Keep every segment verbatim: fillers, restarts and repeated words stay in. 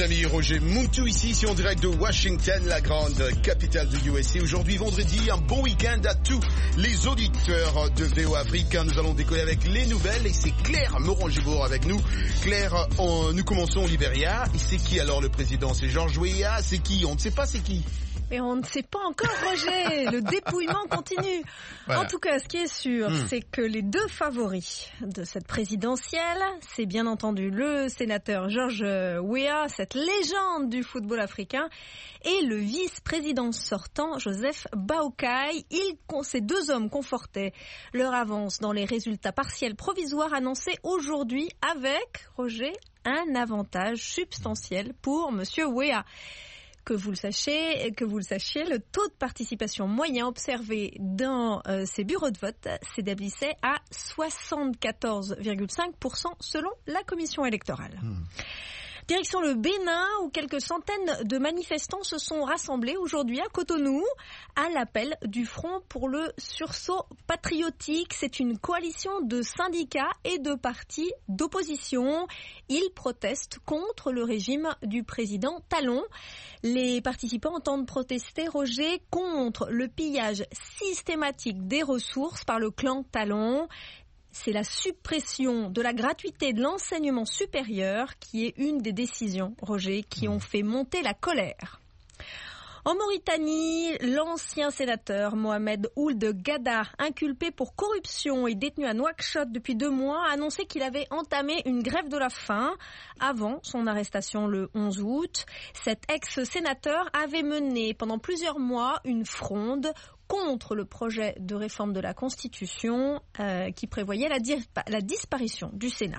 ami Roger Muntu ici, ici en direct de Washington, la grande capitale de U S A. Aujourd'hui, vendredi, un bon week-end à tous les auditeurs de V O Afrique. Nous allons décoller avec les nouvelles et c'est Claire Morangibourg avec nous. Claire, on, nous commençons au Libéria. Et c'est qui alors le président? C'est George Weah? C'est qui? On ne sait pas c'est qui. Mais on ne sait pas encore, Roger. Le dépouillement continue. Voilà. En tout cas, ce qui est sûr, mmh. c'est que les deux favoris de cette présidentielle, c'est bien entendu le sénateur George Weah, cette légende du football africain, et le vice-président sortant, Joseph Boakai. Ils, ces deux hommes confortaient leur avance dans les résultats partiels provisoires annoncés aujourd'hui avec, Roger, un avantage substantiel pour monsieur Weah. Que vous le sachiez, que vous le sachiez, le taux de participation moyen observé dans euh, ces bureaux de vote s'établissait à soixante-quatorze virgule cinq pour cent selon la commission électorale. Mmh. Direction le Bénin, où quelques centaines de manifestants se sont rassemblés aujourd'hui à Cotonou à l'appel du Front pour le sursaut patriotique. C'est une coalition de syndicats et de partis d'opposition. Ils protestent contre le régime du président Talon. Les participants entendent protester, Roger, contre le pillage systématique des ressources par le clan Talon. C'est la suppression de la gratuité de l'enseignement supérieur qui est une des décisions, Roger, qui ont fait monter la colère. En Mauritanie, l'ancien sénateur Mohamed Ould Ghada, inculpé pour corruption et détenu à Nouakchott depuis deux mois, a annoncé qu'il avait entamé une grève de la faim avant son arrestation le onze août. Cet ex-sénateur avait mené pendant plusieurs mois une fronde contre le projet de réforme de la Constitution euh, qui prévoyait la, di- la disparition du Sénat.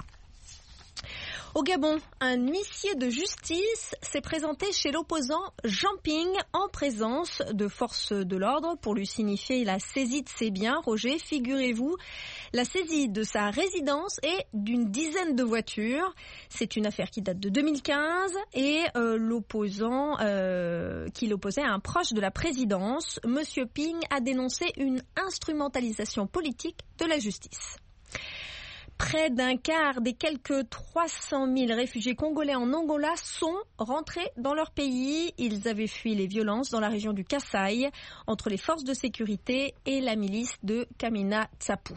Au Gabon, un huissier de justice s'est présenté chez l'opposant Jean Ping en présence de forces de l'ordre pour lui signifier la saisie de ses biens. Roger, figurez-vous, la saisie de sa résidence et d'une dizaine de voitures. C'est une affaire qui date de deux mille quinze et euh, l'opposant euh, qui l'opposait à un proche de la présidence, Monsieur Ping, a dénoncé une instrumentalisation politique de la justice. Près d'un quart des quelques trois cent mille réfugiés congolais en Angola sont rentrés dans leur pays. Ils avaient fui les violences dans la région du Kasaï entre les forces de sécurité et la milice de Kamina Tsapu.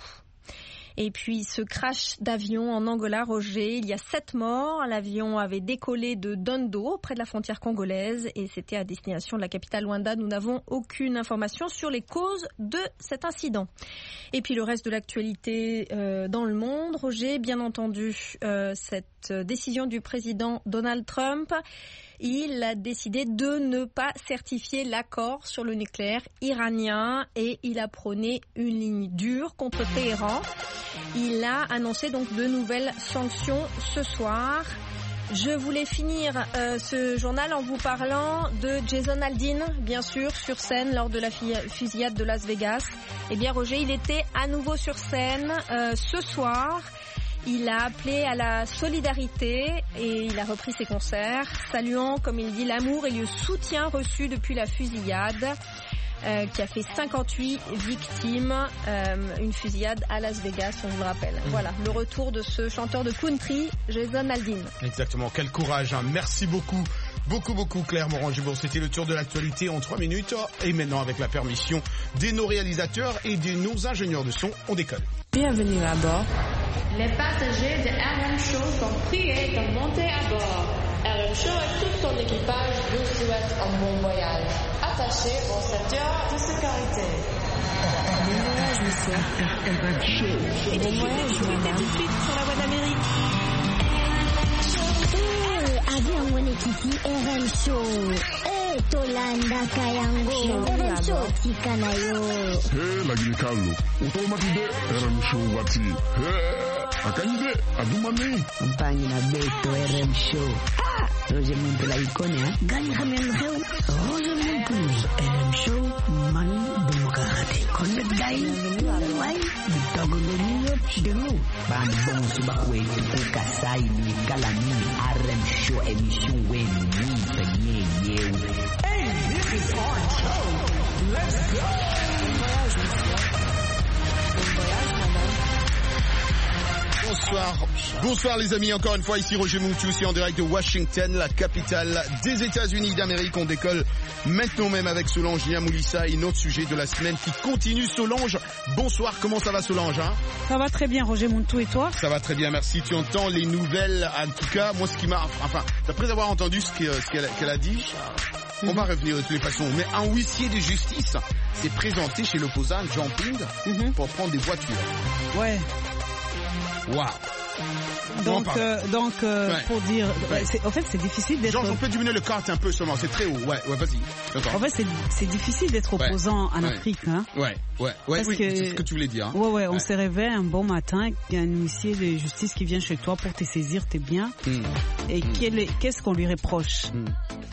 Et puis ce crash d'avion en Angola, Roger, il y a sept morts. L'avion avait décollé de Dondo, près de la frontière congolaise, et c'était à destination de la capitale Luanda. Nous n'avons aucune information sur les causes de cet incident. Et puis le reste de l'actualité euh, dans le monde, Roger, bien entendu, euh, cette décision du président Donald Trump. Il a décidé de ne pas certifier l'accord sur le nucléaire iranien et il a prôné une ligne dure contre Téhéran. Il a annoncé donc de nouvelles sanctions ce soir. Je voulais finir euh, ce journal en vous parlant de Jason Aldean, bien sûr, sur scène lors de la fusillade de Las Vegas. Eh bien, Roger, il était à nouveau sur scène euh, ce soir. Il a appelé à la solidarité et il a repris ses concerts, saluant, comme il dit, l'amour et le soutien reçu depuis la fusillade euh, qui a fait cinquante-huit victimes, euh, une fusillade à Las Vegas, on vous le rappelle. Mmh. Voilà, le retour de ce chanteur de country, Jason Aldean. Exactement, quel courage, hein. Merci beaucoup. Beaucoup, beaucoup, Claire Morangibourg. C'était le tour de l'actualité en trois minutes. Et maintenant, avec la permission de nos réalisateurs et de nos ingénieurs de son, on décolle. Bienvenue à bord. Les passagers de R M Show sont priés de monter à bord. R M Show et tout son équipage vous souhaitent un bon voyage. Attachez vos ceintures de sécurité. Bon voyage, monsieur. R M Show. Et bon voyage, madame. Tout de suite sur la voie d'Amérique. Avion Wenekiti R M Show. Eh, Tolanda Kayango. R M Show tika na yo. Hey, lagi Carlo. Utomatide R M Show wati. Hey, akanyide adumane. Compagnie na Beto R M Show. Ah, Roger Muntu la icône, hein. Gagne Ramel Reu. Roger Muntu R M Show mani demokrate. Connect dai. Wai, bitogolonyo chidelo. Ban bon subakwe ku kasai ni kalani R M Show émission wen ni penye yeu. Hey, this is our show. Let's go. Bon voyage, monsieur. Bon voyage, madame. Bonsoir. Bonsoir. Bonsoir les amis, encore une fois ici Roger Montou, ici en direct de Washington, la capitale des États-Unis d'Amérique. On décolle maintenant même avec Solange Niamoulissa et notre sujet de la semaine qui continue. Solange, bonsoir, comment ça va Solange hein? Ça va très bien Roger Montou et toi? Ça va très bien, merci. Tu entends les nouvelles, en tout cas, moi ce qui m'a... Enfin, d'après avoir entendu ce qu'elle, ce qu'elle, qu'elle a dit, on va revenir de toutes les façons. Mais un huissier de justice s'est présenté chez l'opposant Jean Ping mm-hmm. pour prendre des voitures. Ouais. Waouh. Donc, euh, donc euh, ouais. pour dire, ouais. c'est, en fait, c'est difficile d'être. Genre, on peut diminuer le carte un peu seulement, c'est très haut. Ouais, ouais, vas-y. D'accord. En fait, c'est, c'est difficile d'être opposant ouais. en ouais. Afrique, hein. Ouais, ouais, ouais. Oui, que, c'est ce que tu voulais dire. Hein. Ouais, ouais, on ouais. se réveille un bon matin, il y a un huissier de justice qui vient chez toi pour te saisir tes biens. Mm. Et mm. Quel est, qu'est-ce qu'on lui reproche? Mm.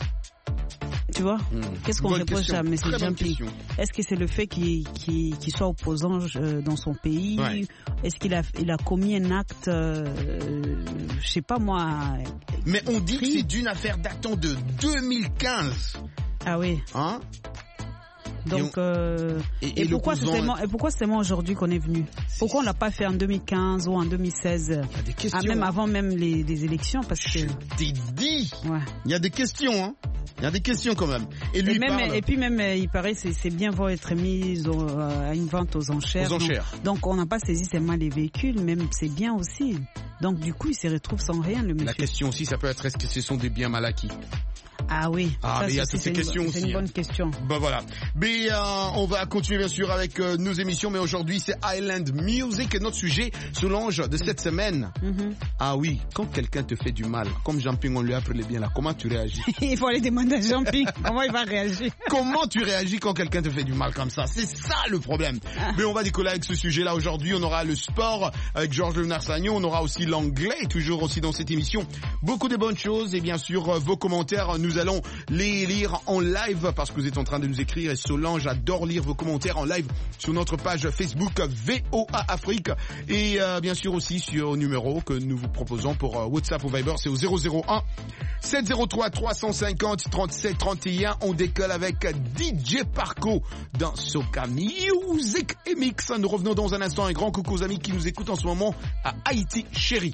Tu vois, mmh. Qu'est-ce qu'on reproche à M. Jumping? Est-ce que c'est le fait qu'il, qu'il, qu'il soit opposant euh, dans son pays? Ouais. Est-ce qu'il a, il a commis un acte, euh, je sais pas moi... Mais on dit que c'est d'une affaire datant de deux mille quinze. Ah oui. Hein? Donc, et, on... euh, et, et, et, pourquoi c'est seulement, et pourquoi c'est seulement aujourd'hui qu'on est venu? Pourquoi on l'a pas fait en deux mille quinze ou en deux mille seize? Il y a des questions. Ah, même avant même les, les élections, parce que... Je t'ai dit. Ouais. Il y a des questions, hein. Il y a des questions quand même. Et lui et, même, parle... et puis même, il paraît, c'est, c'est bien voir être mis au, à une vente aux enchères. Aux enchères. Donc, donc on n'a pas saisi seulement les véhicules, même c'est bien aussi. Donc du coup, il se retrouve sans rien, le monsieur. La question aussi, ça peut être, est-ce que ce sont des biens mal acquis? Ah oui, ah, ça, mais il y a toutes ces questions une, aussi. C'est une bonne question. Ben voilà. Mais euh, on va continuer bien sûr avec euh, nos émissions, mais aujourd'hui c'est Island Music et notre sujet, Solange, de cette semaine. Mm-hmm. Ah oui, quand quelqu'un te fait du mal, comme Jean-Ping, on lui a appris les biens là, comment tu réagis? Il faut aller demander à Jean-Ping comment il va réagir. Comment tu réagis quand quelqu'un te fait du mal comme ça? C'est ça le problème. Ah. Mais on va décoller avec ce sujet-là aujourd'hui. On aura le sport avec Georges Leonard-Sagnon, on aura aussi l'anglais, toujours aussi dans cette émission. Beaucoup de bonnes choses et bien sûr euh, vos commentaires, nous allons les lire en live parce que vous êtes en train de nous écrire et Solange adore lire vos commentaires en live sur notre page Facebook V O A Afrique et euh, bien sûr aussi sur le numéro que nous vous proposons pour euh, WhatsApp ou Viber, c'est au zéro zéro un sept zéro trois trois cent cinquante trente-sept trente et un. On décolle avec D J Parco dans Soca Music et Mix. Nous revenons dans un instant. Un grand coucou aux amis qui nous écoutent en ce moment à Haïti chérie.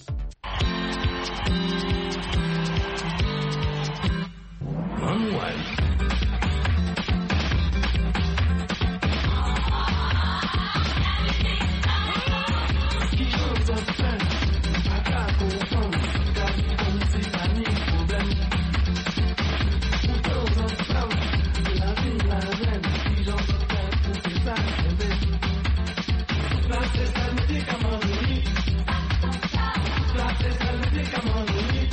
One way. Come on,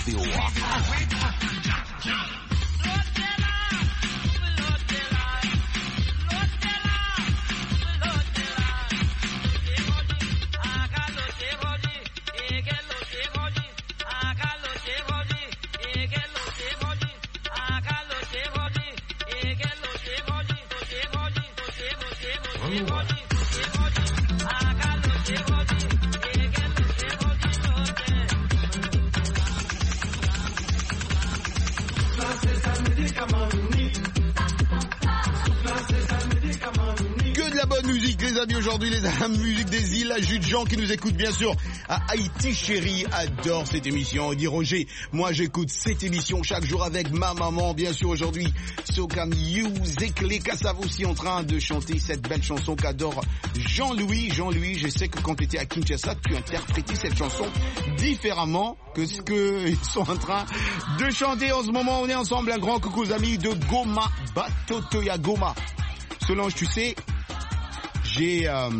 V O A. Que de la bonne musique, les amis, aujourd'hui, les amis, musique des îles, la jus de gens qui nous écoutent, bien sûr, à Haïti, chérie, adore cette émission. On dit Roger, moi j'écoute cette émission chaque jour avec ma maman, bien sûr, aujourd'hui, Soca Music, les Kassav aussi en train de chanter cette belle chanson qu'adore Jean-Louis. Jean-Louis, je sais que quand tu étais à Kinshasa, tu interprétais cette chanson différemment que ce qu'ils sont en train de chanter en ce moment. On est ensemble, un grand coucou aux amis de Goma, Batotoya Goma. Solange, tu sais, j'ai euh,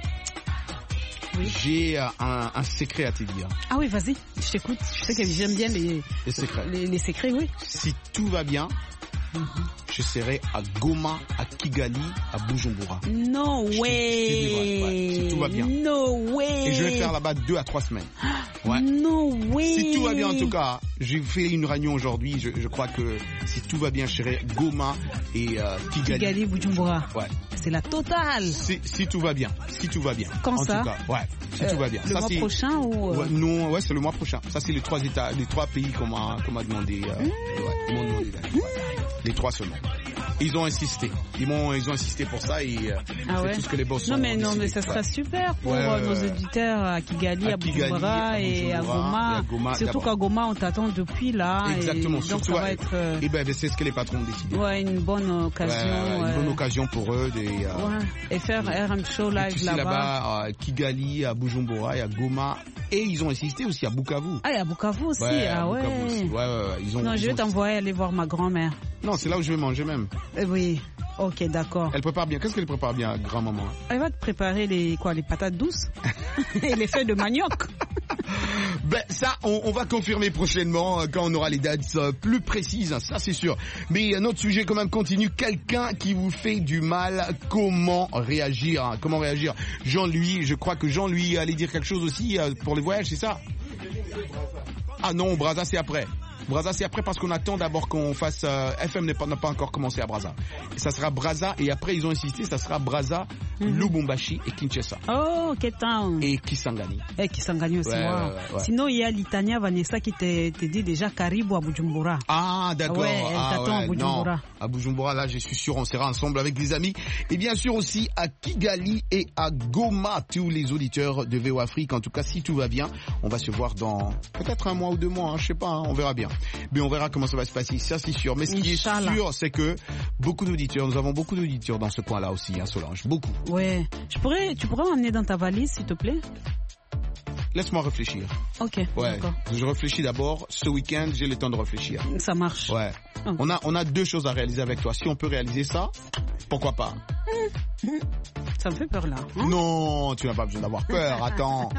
oui. j'ai euh, un, un secret à te dire. Ah oui, vas-y, je t'écoute. Je sais que j'aime bien les, les secrets. Les, les secrets, oui. Si tout va bien, mm-hmm. je serai à Goma, à Kigali, à Bujumbura. No way. Ouais, si tout va bien. No way. Et je vais faire là-bas deux à trois semaines. Ouais. No way. Si tout va bien, en tout cas, j'ai fait une réunion aujourd'hui. Je, je crois que si tout va bien, je serai Goma et euh, Kigali. Kigali, Bujumbura. Ouais. C'est la totale. Si, si tout va bien. Si tout va bien. Quand en ça? En tout cas, ouais. Si euh, tout va bien. Le ça, mois c'est... prochain ou? Ouais, non, ouais, c'est le mois prochain. Ça, c'est les trois états, les trois pays qu'on m'a, qu'on m'a demandé. Euh, mmh. ouais, ils m'ont demandé d'aller. Ouais. Les trois seulement. Ils ont insisté. Ils m'ont, ils ont insisté pour ça et euh, ah ouais. c'est tout ce que les boss non ont mais non mais ça sera ouais. super pour ouais, euh, nos éditeurs à Kigali, à, à Bujumbura et à Goma. Goma surtout qu'à Goma on t'attend depuis là. Exactement. Et donc ça va être. Euh... Et ben c'est ce que les patrons ont décidé. Ouais, une bonne occasion. Ouais, ouais. Une bonne occasion pour eux de. Euh, ouais. Et faire R M Show live tu sais, là-bas. là-bas, à Kigali, à Bujumbura et à Goma. Et ils ont insisté aussi à Bukavu. Ah et à Bukavu aussi. Ouais, ah ouais. Aussi. Ouais, ouais, ouais. Ils ont, non, ils je vais ont... t'envoyer aller voir ma grand-mère. Non, c'est là où je vais manger même. Euh, oui. Ok, d'accord. Elle prépare bien. Qu'est-ce qu'elle prépare bien, grand-maman? Elle va te préparer les quoi, les patates douces et les feuilles de manioc. Ben ça, on, on va confirmer prochainement quand on aura les dates plus précises, ça c'est sûr. Mais notre sujet quand même continue. Quelqu'un qui vous fait du mal, comment réagir? Comment réagir? Jean-Louis, je crois que Jean-Louis allait dire quelque chose aussi pour les voyages, c'est ça? Ah non, Brazza c'est après. Brazza c'est après parce qu'on attend d'abord qu'on fasse euh, F M n'a pas, n'a pas encore commencé à Brazza. Et ça sera Brazza et après ils ont insisté, ça sera Brazza, mm-hmm. Lubumbashi et Kinshasa. Oh, Cape Town. Et Kisangani. Et Kisangani aussi. Ouais, wow. ouais, ouais. Sinon il y a Litania Vanessa qui te, te dit déjà Karibu à Bujumbura. Ah d'accord. Ouais, elle ah, t'attend ouais, à Bujumbura. Non. À Bujumbura là, je suis sûr on sera ensemble avec les amis et bien sûr aussi à Kigali et à Goma, tous les auditeurs de V O Afrique. En tout cas, si tout va bien, on va se voir dans peut-être un mois ou deux mois, hein, je sais pas, hein, on verra bien. Mais on verra comment ça va se passer, ça c'est sûr. Mais ce qui Inch'Allah. Est sûr, c'est que beaucoup d'auditeurs, nous avons beaucoup d'auditeurs dans ce coin-là aussi, hein, Solange, beaucoup. Ouais. Je pourrais, tu pourrais m'emmener dans ta valise, s'il te plaît? Laisse-moi réfléchir. Ok. Ouais. D'accord. Je réfléchis d'abord. Ce week-end, j'ai le temps de réfléchir. Ça marche. Ouais. Okay. On a, on a deux choses à réaliser avec toi. Si on peut réaliser ça, pourquoi pas? Ça me fait peur là. Hein? Non, tu n'as pas besoin d'avoir peur. Attends.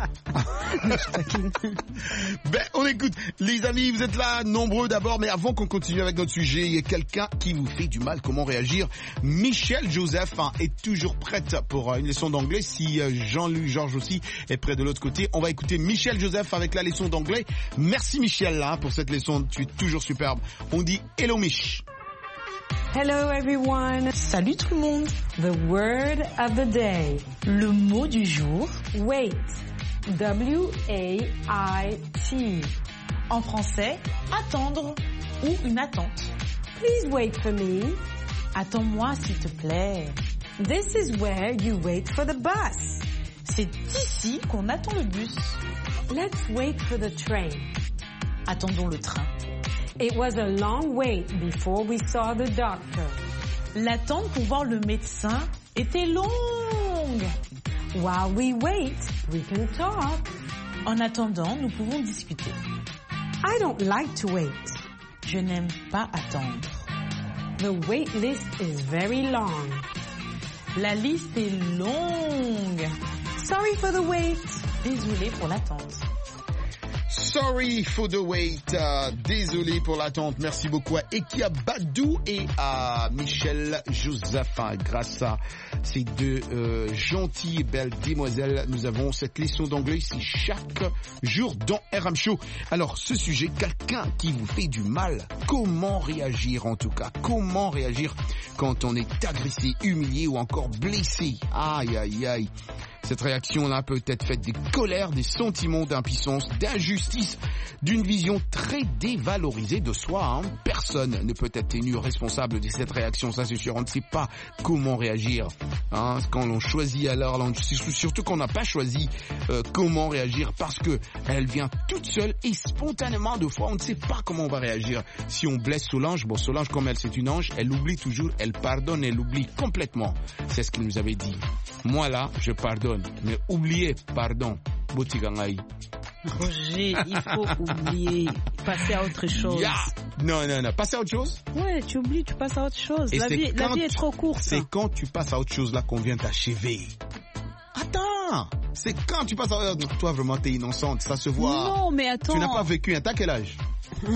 Ben, on écoute. Les amis, vous êtes là, nombreux d'abord. Mais avant qu'on continue avec notre sujet, il y a quelqu'un qui vous fait du mal. Comment réagir? Michel Joseph hein, est toujours prête pour une leçon d'anglais. Si euh, Jean-Louis Georges aussi est prêt de l'autre côté, on va écouter Michel Joseph avec la leçon d'anglais. Merci Michel là pour cette leçon. Tu es toujours superbe. On dit hello Mich. Hello everyone. Salut tout le monde. The word of the day. Le mot du jour. Wait. W A I T. En français, attendre ou une attente. Please wait for me. Attends-moi s'il te plaît. This is where you wait for the bus. C'est ici qu'on attend le bus. Let's wait for the train. Attendons le train. It was a long wait before we saw the doctor. L'attente pour voir le médecin était longue. While we wait, we can talk. En attendant, nous pouvons discuter. I don't like to wait. Je n'aime pas attendre. The wait list is very long. La liste est longue. Sorry for the wait. Désolé pour l'attente. Sorry for the wait. Uh, désolé pour l'attente. Merci beaucoup à Ekia Badou et à Michel Josephin. Grâce à ces deux euh, gentilles et belles demoiselles, nous avons cette leçon d'anglais ici chaque jour dans R M Show. Alors, ce sujet, quelqu'un qui vous fait du mal, comment réagir en tout cas? Comment réagir quand on est agressé, humilié ou encore blessé? Aïe, aïe, aïe. Cette réaction-là peut être faite des colères, des sentiments d'impuissance, d'injustice, d'une vision très dévalorisée de soi. Hein. Personne ne peut être tenu responsable de cette réaction, ça c'est sûr. On ne sait pas comment réagir. Hein. Quand on choisit alors, surtout qu'on n'a pas choisi euh, comment réagir parce que elle vient toute seule et spontanément. De fois, on ne sait pas comment on va réagir. Si on blesse Solange, bon Solange comme elle c'est une ange, elle oublie toujours, elle pardonne, elle oublie complètement. C'est ce qu'il nous avait dit. Moi là, je pardonne. Mais oubliez, pardon, Botigangaï. Roger, il faut oublier, passer à autre chose. Yeah. Non, non, non, passer à autre chose? Ouais, tu oublies, tu passes à autre chose. Et la vie, la vie est trop courte. C'est quand tu passes à autre chose là qu'on vient t'achever. Attends, c'est quand tu passes à... Toi vraiment t'es innocente, ça se voit. Non, mais attends. Tu n'as pas vécu, hein, t'as quel âge? Non.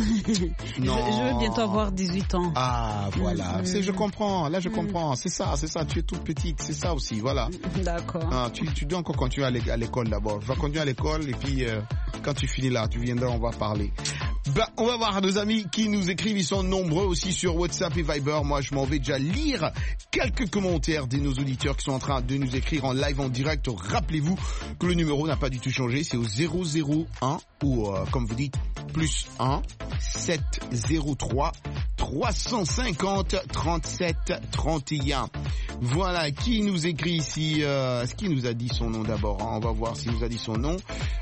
Je, je veux bientôt avoir dix-huit ans. Ah, voilà. Mmh. C'est, je comprends. Là, je mmh. comprends. C'est ça, c'est ça. Tu es toute petite. C'est ça aussi. Voilà. D'accord. Ah, tu, tu dois encore continuer à l'école d'abord. Va continuer à l'école et puis euh, quand tu finis là, tu viendras, on va parler. Ben, on va voir nos amis qui nous écrivent. Ils sont nombreux aussi sur WhatsApp et Viber. Moi, je m'en vais déjà lire quelques commentaires de nos auditeurs qui sont en train de nous écrire en live, en direct. Rappelez-vous que le numéro n'a pas du tout changé. C'est au zéro zéro un ou, euh, comme vous dites, plus un sept zéro trois trois cent cinquante trente-sept trente et un. Voilà, qui nous écrit ici euh, est-ce qu'il nous a dit son nom d'abord, hein? On va voir s'il nous a dit son nom.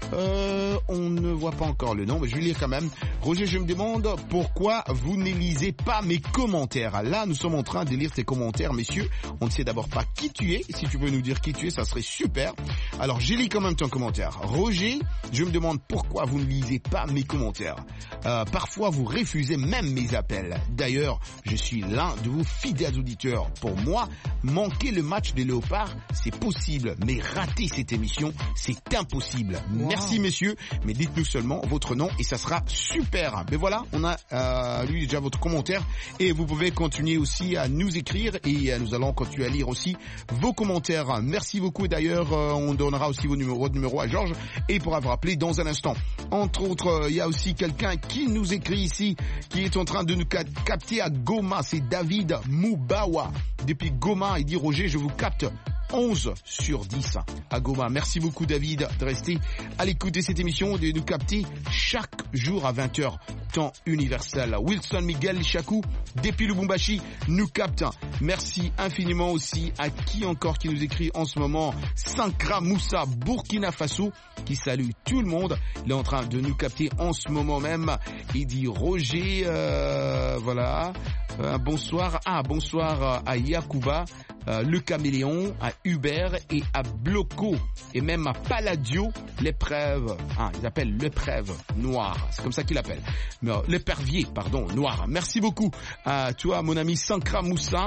Euh, on ne voit pas encore le nom, mais je vais lire quand même. Roger, je me demande pourquoi vous ne lisez pas mes commentaires. Là, nous sommes en train de lire tes commentaires, messieurs. On ne sait d'abord pas qui tu es. Si tu peux nous dire qui tu es, ça serait super. Alors, j'ai lu quand même ton commentaire. Roger, je me demande pourquoi vous ne lisez pas mes commentaires. Euh, parfois, vous refusez même mes appels. D'ailleurs, je suis l'un de vos fidèles auditeurs. Pour moi, manquer le match des Léopards, c'est possible. Mais rater cette émission, c'est impossible. Wow. Merci, messieurs. Mais dites-nous seulement votre nom et ça sera super. Mais voilà, on a euh, lu déjà votre commentaire et vous pouvez continuer aussi à nous écrire et euh, nous allons continuer à lire aussi vos commentaires. Merci beaucoup. D'ailleurs, euh, on donnera aussi vos numéros, de numéros à Georges et pour avoir appelé dans un instant. Entre autres, il euh, y a aussi quelqu'un qui nous écrit ici, qui est en train de nous capter à Goma. C'est David Moubawa. Depuis Goma, il dit Roger, je vous capte onze sur dix à Goma. Merci beaucoup David de rester à l'écoute de cette émission, de nous capter chaque jour à vingt heures, temps universel. Wilson Miguel Chakou, depuis Lubumbashi, nous capte. Merci infiniment aussi à qui encore qui nous écrit en ce moment, Sankra Moussa, Burkina Faso, qui salue tout le monde. Il est en train de nous capter en ce moment même. Il dit Roger, euh, voilà, euh, bonsoir. Ah, bonsoir à Yakuba, euh, le caméléon, à Hubert et à Bloco et même à Palladio, l'épreuve, ah, ils appellent l'épreuve noire, c'est comme ça qu'ils l'appellent, l'épervier, pardon, noir. Merci beaucoup à toi mon ami Sankra Moussa,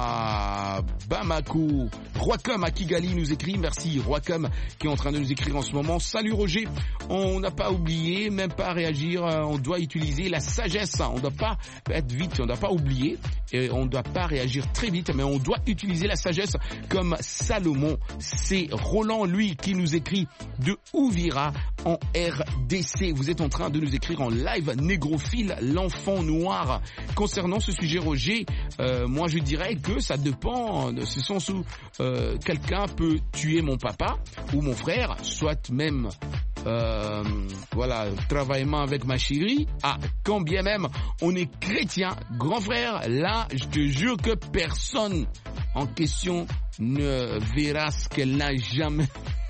à Bamako, Roicom à Kigali nous écrit, merci Roicom qui est en train de nous écrire en ce moment. Salut Roger, on n'a pas oublié, même pas réagir, on doit utiliser la sagesse, on ne doit pas être vite, on ne doit pas oublier, et on ne doit pas réagir très vite, mais on doit utiliser la sagesse comme Salomon. C'est Roland, lui, qui nous écrit de Ouvira en R D C. Vous êtes en train de nous écrire en live, Négrophile, l'enfant noir. Concernant ce sujet, Roger, euh, moi je dirais que ça dépend de ce sens où euh, quelqu'un peut tuer mon papa ou mon frère, soit même euh, voilà, travaillement avec ma chérie. Ah, quand bien même on est chrétien, grand frère, là je te jure que personne en question ne verra ce qu'elle n'a jamais.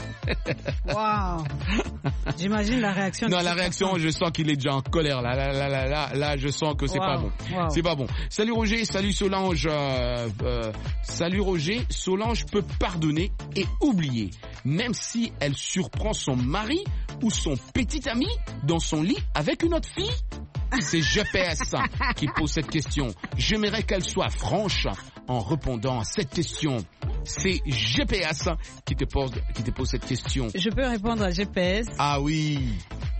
Waouh. J'imagine la réaction. Non, la réaction, personne. Je sens qu'il est déjà en colère. Là, là, là, là, là, là je sens que c'est wow. pas bon. Wow. C'est pas bon. Salut Roger, salut Solange. Euh, euh, salut Roger, Solange peut pardonner et oublier, même si elle surprend son mari ou son petit ami dans son lit avec une autre fille. C'est G P S qui pose cette question. J'aimerais qu'elle soit franche en répondant à cette question. C'est G P S qui te pose, qui te pose cette question. Je peux répondre à G P S. Ah oui.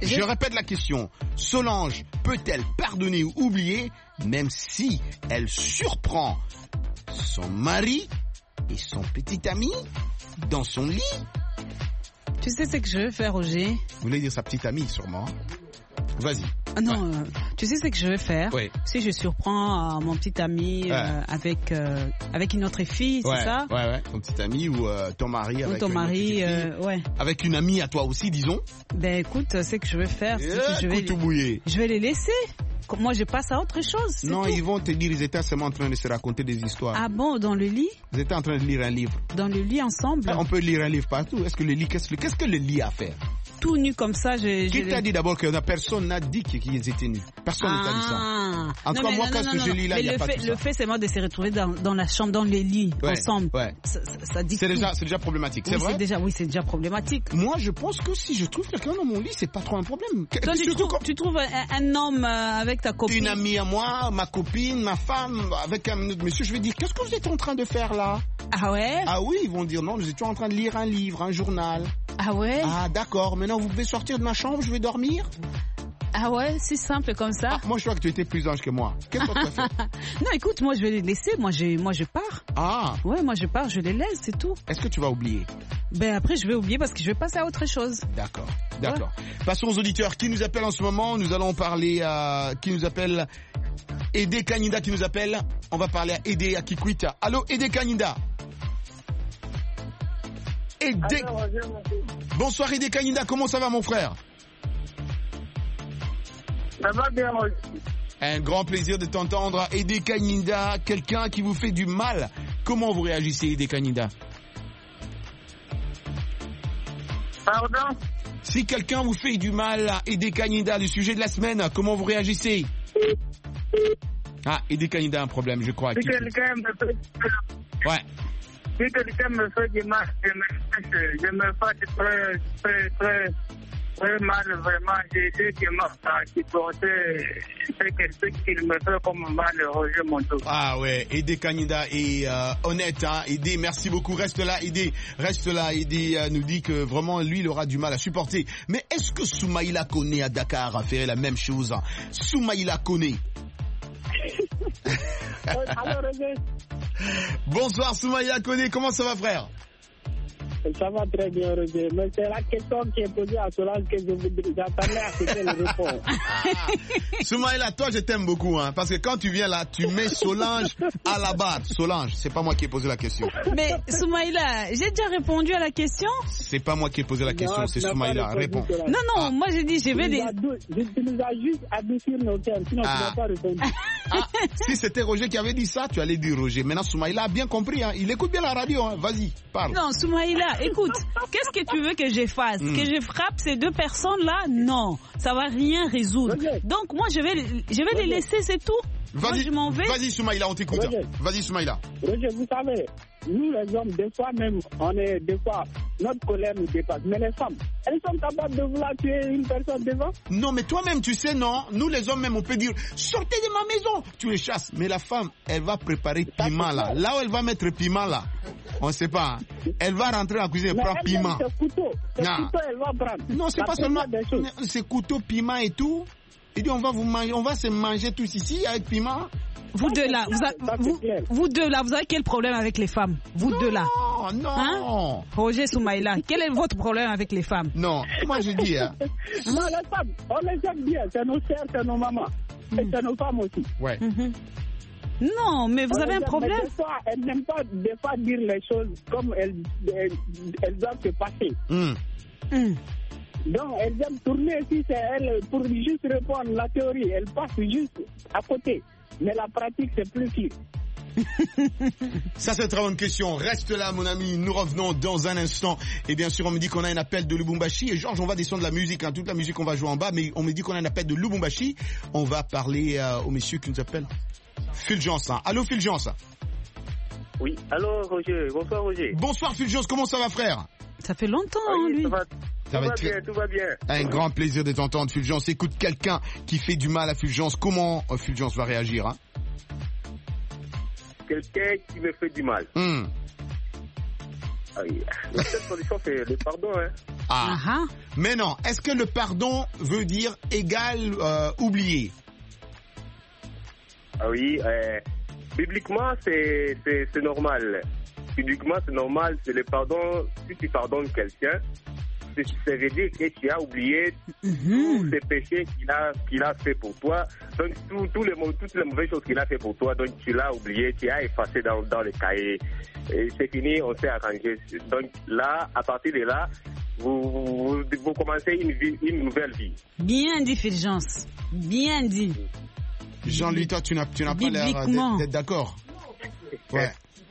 Je... Je répète la question. Solange peut-elle pardonner ou oublier même si elle surprend son mari et son petit ami dans son lit? Tu sais ce que je vais faire, Roger? Vous voulez dire sa petite amie, sûrement. Vas-y. Ah non, ouais. euh, tu sais ce que je vais faire? Oui. Si je surprends euh, mon petit ami ouais. euh, avec euh, avec une autre fille, ouais. c'est ça? Ouais, ouais. Ton petit ami ou euh, ton mari ou avec ton une mari, euh, ouais. Avec une amie à toi aussi, disons. Ben écoute, c'est que je vais faire. Et c'est que je vais tout bouillé. Je vais les laisser. Moi, je passe à autre chose. Non, tout. Ils vont te dire, ils étaient seulement en train de se raconter des histoires. Ah bon, dans le lit? Ils étaient en train de lire un livre. Dans le lit ensemble? On peut lire un livre partout. Est-ce que le lit, qu'est-ce, qu'est-ce que le lit a à faire? Tout nu comme ça, je... Qui je t'a les... dit d'abord que personne n'a dit qu'ils étaient nus? Personne ah. ne t'a dit ça. En tout cas, moi, non, quand non, ce non, je lis là, il n'y a le pas fait, tout ça. Le fait, c'est moi de se retrouver dans, dans la chambre, dans les lits, ouais, ensemble. Ouais. Ça, ça, ça dit c'est tout. déjà, c'est déjà problématique, oui, c'est vrai? C'est déjà, oui, c'est déjà problématique. Moi, je pense que si je trouve quelqu'un dans mon lit, c'est pas trop un problème. Toi, tu, trouves, quand... tu trouves un, un homme avec ta copine? Une amie à moi, ma copine, ma femme, avec un autre monsieur, je vais dire, qu'est-ce que vous êtes en train de faire là? Ah ouais? Ah oui, ils vont dire, non, nous étions en train de lire un livre, un journal. Ah ouais? Ah d'accord, maintenant vous pouvez sortir de ma chambre, je vais dormir? Ah ouais, c'est simple comme ça. Ah, moi je crois que tu étais plus ange que moi. Qu'est-ce que tu as fait? Non, écoute, moi je vais les laisser, moi, j'ai, moi je pars. Ah. Ouais, moi je pars, je les laisse, c'est tout. Est-ce que tu vas oublier? Ben après je vais oublier parce que je vais passer à autre chose. D'accord, d'accord. Ouais. Passons aux auditeurs qui nous appellent en ce moment. Nous allons parler à... Qui nous appelle? Ede Kanida qui nous appelle. On va parler à Ede à Kikwita. Allô Ede Kanida? Ede... Bonsoir Ede Kanida, comment ça va mon frère? Ça va bien, Roger. Un grand plaisir de t'entendre. Ede Kanida, quelqu'un qui vous fait du mal. Comment vous réagissez, Ede Kanida? Pardon? Si quelqu'un vous fait du mal, Ede Kanida, le sujet de la semaine, comment vous réagissez? Ah, Ede Kanida a un problème, je crois. Si quelqu'un me fait... Ouais. Si quelqu'un me fait du mal, je me, je me fais très, très, très... Très mal, vraiment, j'ai dit que ma qui portait, c'est quelque chose qu'il me fait comme mal, Roger Monteau. Ah ouais, Ede Kanida est euh, honnête, hein. Ede, merci beaucoup, reste là, Ede, reste là, Ede euh, nous dit que vraiment, lui, il aura du mal à supporter. Mais est-ce que Soumaïla Koné à Dakar a fait la même chose? Soumaïla Koné. Alors, Roger. Bonsoir Soumaïla Koné, comment ça va frère? Ça va très bien, Roger. Mais c'est la question qui est posée à Solange que je vous j'attendais à ce qu'elle réponde. Ah. Soumaïla, toi, je t'aime beaucoup, hein, parce que quand tu viens là, tu mets Solange à la barre. Solange, c'est pas moi qui ai posé la question. Mais Soumaïla, j'ai déjà répondu à la question. C'est pas moi qui ai posé la question, non, c'est Soumaïla. Réponds. Non, non, ah. moi j'ai dit, je vais les... Tu nous as juste adouci nos termes, sinon ah. tu n'as pas répondu. Ah, si c'était Roger qui avait dit ça, tu allais dire Roger. Maintenant, Soumaïla a bien compris, hein. Il écoute bien la radio, hein. Vas-y, parle. Non, Soumaïla, écoute, qu'est-ce que tu veux que je fasse? mm. Que je frappe ces deux personnes-là? Non, ça va rien résoudre. Roger. Donc moi, je vais, je vais les laisser, c'est tout. Vas-y, moi, je m'en vais. Vas-y, Soumaïla, on t'écoute. Roger. Vas-y, Soumaïla. Roger, vous savez, nous les hommes, des fois même, on est, des fois, notre colère nous dépasse. Mais les femmes, elles sont capables de vouloir tuer une personne devant? Non, mais toi-même, tu sais, non. Nous les hommes même, on peut dire, sortez de ma maison. Tu les chasses. Mais la femme, elle va préparer piment là. Là où elle va mettre piment là, on ne sait pas. Elle va rentrer en cuisine et prendre piment. C'est couteau. C'est couteau, elle va prendre. Non, c'est pas seulement c'est couteau, piment et tout. Il dit, on va vous manger, on va se manger tous ici avec piment. Vous deux là, vous, a, vous, vous deux là, vous avez quel problème avec les femmes? Vous non, deux là. Non, non. Hein? Roger Soumaïla, quel est votre problème avec les femmes? Non, moi je dis. Hein. Non, les femmes, on les aime bien. C'est nos sœurs, c'est nos mamans. Mm. Et c'est nos femmes aussi. Ouais. Mm-hmm. Non, mais vous on avez un problème. Des fois, elles n'aiment pas des fois dire les choses comme elles, elles, elles doivent se passer. Mm. Mm. Donc, elles aiment tourner si c'est elles, pour juste répondre la théorie, elles passent juste à côté. Mais la pratique, c'est plus sûr. Ça, c'est une très bonne question. Reste là, mon ami. Nous revenons dans un instant. Et bien sûr, on me dit qu'on a un appel de Lubumbashi. Et Georges, on va descendre la musique. Hein. Toute la musique, on va jouer en bas. Mais on me dit qu'on a un appel de Lubumbashi. On va parler euh, au monsieur qui nous appelle Fulgence. Hein. Allô, Fulgence. Oui, allô, Roger. Bonsoir, Roger. Bonsoir, Fulgence. Comment ça va, frère? Ça fait longtemps, ah, oui, lui. Ça va, ça ça va va très... bien, tout va bien. Un grand plaisir de t'entendre, Fulgence. Écoute, quelqu'un qui fait du mal à Fulgence. Comment euh, Fulgence va réagir, hein? Quelqu'un qui me fait du mal. Mm. Ah oui. La seule solution, c'est le pardon, hein. Ah. Uh-huh. Mais non, est-ce que le pardon veut dire égal euh, oublier? Ah oui, euh, bibliquement, c'est, c'est, c'est normal. Bibliquement, c'est normal. C'est le pardon. Si tu pardonnes quelqu'un, ça veut dire que tu as oublié mm-hmm. tous les péchés qu'il a, qu'il a fait pour toi. Donc, tout, tout les, toutes les mauvaises choses qu'il a fait pour toi, donc tu l'as oublié, tu as effacé dans, dans le cahier. Et c'est fini, on s'est arrangé. Donc là, à partir de là, vous, vous, vous commencez une, vie, une nouvelle vie. Bien dit, Fulgence. Bien dit. Jean-Louis, toi, tu n'as, tu n'as pas l'air d'être, d'être d'accord. Ouais.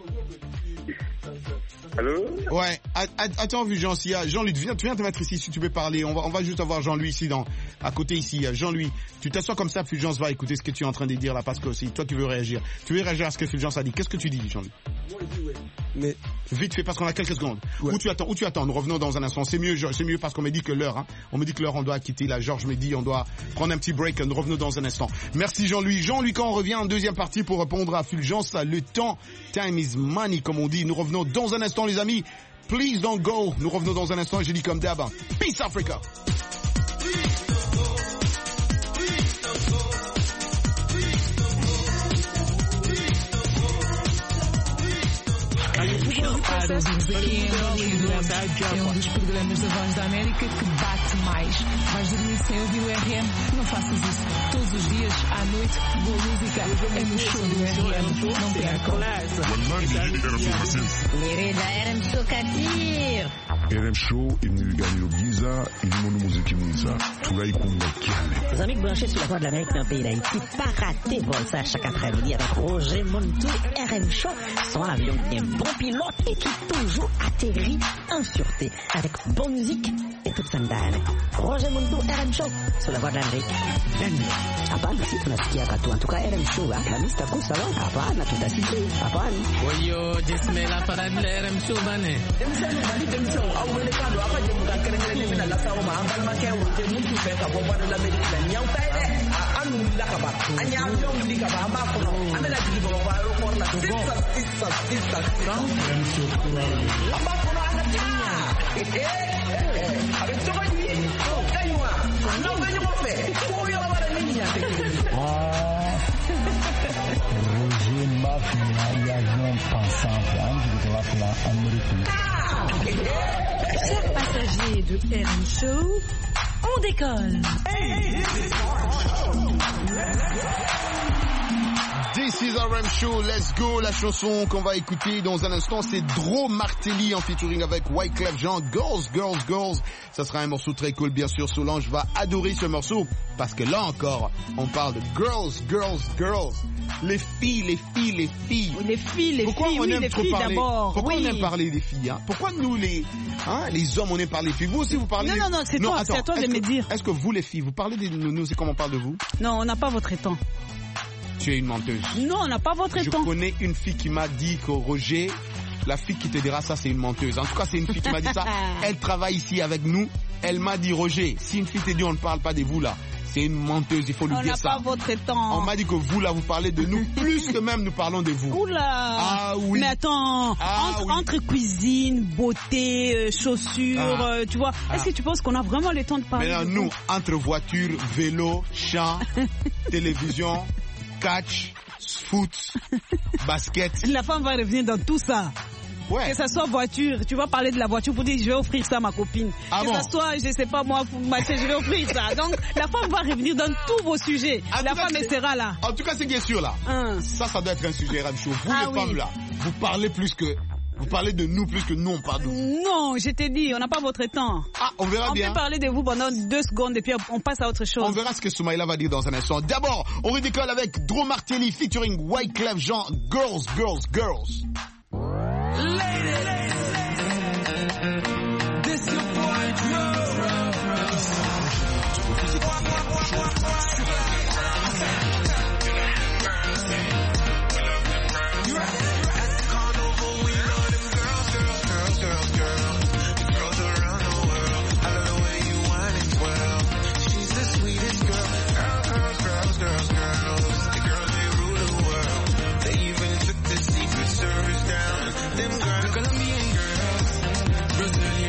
Allô? Ouais, attends, Fulgence, il y a Jean-Louis, viens, tu viens te mettre ici si tu veux parler. On va, on va juste avoir Jean-Louis ici, dans, à côté ici. Jean-Louis, tu t'assois comme ça, Fulgence va écouter ce que tu es en train de dire là, parce que aussi, toi, tu veux réagir. Tu veux réagir à ce que Fulgence a dit. Qu'est-ce que tu dis, Jean-Louis? Mais vite fait, parce qu'on a quelques secondes. Ouais. Où tu attends, où tu attends. Nous revenons dans un instant. C'est mieux, c'est mieux parce qu'on me dit que l'heure, hein. On me dit que l'heure, on doit quitter. Là, Georges me dit, on doit prendre un petit break. Nous revenons dans un instant. Merci, Jean-Louis. Jean-Louis, quand on revient en deuxième partie pour répondre à Fulgence, le temps, time is money, comme on dit. Nous revenons dans un instant, les amis. Please don't go. Nous revenons dans un instant et je dis comme d'hab. Peace Africa. Todos aqui em Hollywood é um dos programas da Voz da América que bate mais. Vais dormir sem ouvir o R M? Não faças isso. Todos os dias, à noite, boa música é no show do R M. Não percam. Mirida R M Show Kadir. R M Show imnigani Giza ilimono muziki mwiza tunaikunda kiale. Les amis branchés sur la Voix de l'Amérique dans le pays d'Haïti, pas rater vol ça chaque après-midi avec Roger Montou. R M Show, son avion qui est un bon pilote et qui toujours atterrit en sûreté avec bonne musique et toute sandale. Roger Montou, R M Show sur la Voix de l'Amérique. Hapana, si tunasikia katu. En tout cas, R M Show, la mista kusala. Hapana, tutasikia. Hapana. Oyo, jismela para R M Show bane. Americano, apa je bukan keren-keren na lasa o maambal ma kewo te muntu fe ka bomba de l'Amérique la nyaw tay de anu la ka ba anya jom li ka ba ma ko no amela ji bo ba ro ko la sisa sisa sisa amba ko no ana ta eh eh avec to ba ni ko kaywa no ba ni mo fe ko yo ba ni nya te Roger Mafia y a non pensant de la Amérique. Chers passagers de R M Show, on décolle. This is R M Show, let's go. La chanson qu'on va écouter dans un instant, c'est Dro Martelly en featuring avec Wyclef Jean. Girls, Girls, Girls. Ça sera un morceau très cool, bien sûr. Solange va adorer ce morceau parce que là encore, on parle de Girls, Girls, Girls. Les filles, les filles, les filles. Les filles, les Pourquoi filles, on oui, aime les trop filles parler d'abord. Pourquoi oui. on aime parler des filles hein Pourquoi nous, les, hein, les hommes, on aime parler des filles? Vous aussi, vous parlez... Non, non, non, c'est non, toi, attends, c'est à toi de que, me dire. Est-ce que vous, les filles, vous parlez de nous, nous c'est comment on parle de vous? Non, on n'a pas votre temps. Tu es une menteuse. Non, on n'a pas votre Je temps. Je connais une fille qui m'a dit que Roger, la fille qui te dira ça, c'est une menteuse. En tout cas, c'est une fille qui m'a dit ça. Elle travaille ici avec nous. Elle m'a dit, Roger, si une fille te dit on ne parle pas de vous là, c'est une menteuse, il faut lui on dire ça. On n'a pas votre temps. On m'a dit que vous là, vous parlez de nous plus que même nous parlons de vous. Oula. Ah oui. Mais attends, ah, entre, oui. entre cuisine, beauté, euh, chaussures, ah. euh, tu vois, ah. est-ce que tu penses qu'on a vraiment le temps de parler? Mais non, nous, entre voiture, vélo, chant, télévision, catch, foot, basket. La femme va revenir dans tout ça. Ouais. Que ça soit voiture, tu vas parler de la voiture pour dire je vais offrir ça à ma copine. Ah que bon? ça soit, je sais pas moi, ma je vais offrir ça. Donc la femme va revenir dans tous vos sujets. En la femme elle sera là. En tout cas, c'est bien sûr là. Hum. Ça, ça doit être un sujet radio show. Vous ah, les oui. femmes là, vous parlez plus que... Vous parlez de nous plus que nous on parle de vous. Non, je t'ai dit, on n'a pas votre temps. Ah, on verra on bien. On peut parler de vous pendant deux secondes et puis on passe à autre chose. On verra ce que Soumaïla va dire dans un instant. D'abord, on redécolle avec Dro Martelly featuring Wyclef Jean. Girls, girls, girls. Ladies, this your boy Dro. Brazilian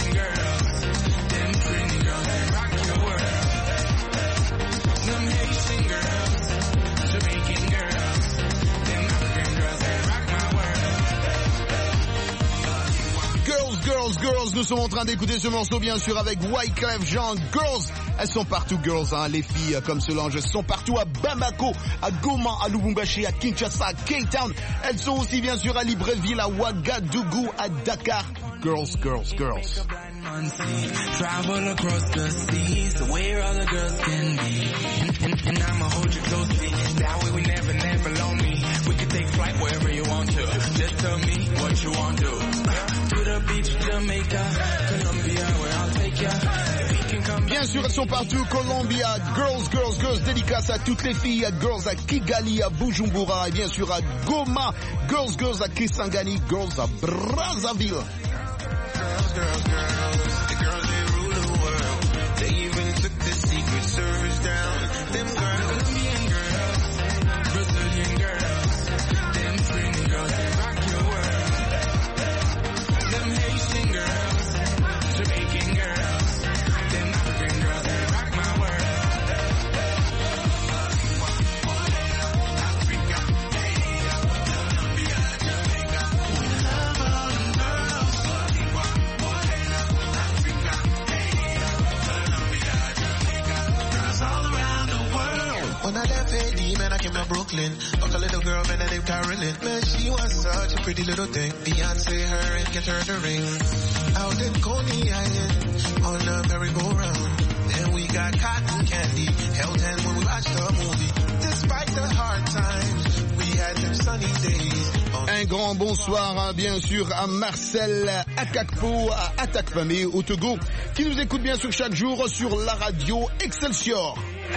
girls, girls, nous sommes en train d'écouter ce morceau bien sûr avec Wyclef Jean. Girls, elles sont partout girls, hein. Les filles comme Solange sont partout à Bamako, à Goma, à Lubumbashi, à Kinshasa, à Cape Town. Elles sont aussi bien sûr à Libreville, à Ouagadougou, à Dakar. Girls, girls, girls. Travel across the seas to where other girls can be. And, and I'ma hold you closely. That way we never, never lonely. We can take flight wherever you want to. Just tell me what you want to do. To the beach, Jamaica, Colombia, where I'll take ya. Bien sûr, elles sont partout. Colombia, girls, girls, girls. Dédicace à toutes les filles. À girls à Kigali, à Bujumbura. Et bien sûr à Goma. Girls, girls à Kisangani. Girls à Brazzaville. Girls, girls, girls, the girls they rule the world. They even took the Secret Service down. Them girls, Colombian girls, Brazilian girls, them Trini girls, they rock your world. Them Haitian girls, Jamaican girls, them African girls, they rock my world. When I left A D, man, I came to Brooklyn. Fuck a little girl, man, I named Carolyn. Man, she was such a pretty little thing. Beyonce, her, and get her the ring. Out in Coney Island, on a merry-go-round. Then we got cotton candy, held hand when we watched the movie. Despite the hard times, we had them sunny days. Un grand bonsoir, hein, bien sûr, à Marcel Akakpo, à Atakpamé, au Togo, qui nous écoute bien sûr chaque jour sur la radio Excelsior.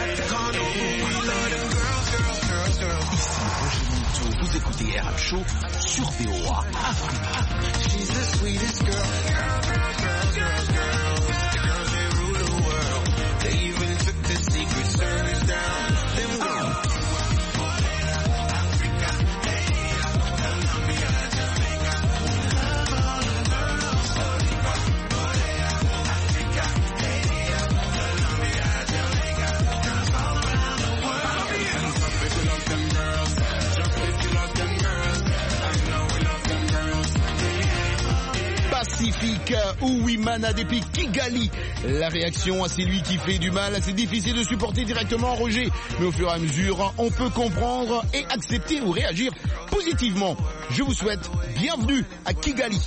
Vous écoutez R M Show sur V O A Afrique. She's the sweetest girl. Girls, girls, girls, girls, girls. The girls, they rule the world. They even took the Secret Service down. Them girls. Pacifique ou Wimana depuis Kigali. La réaction à celui qui fait du mal, c'est difficile de supporter directement, Roger. Mais au fur et à mesure, on peut comprendre et accepter ou réagir positivement. Je vous souhaite bienvenue à Kigali.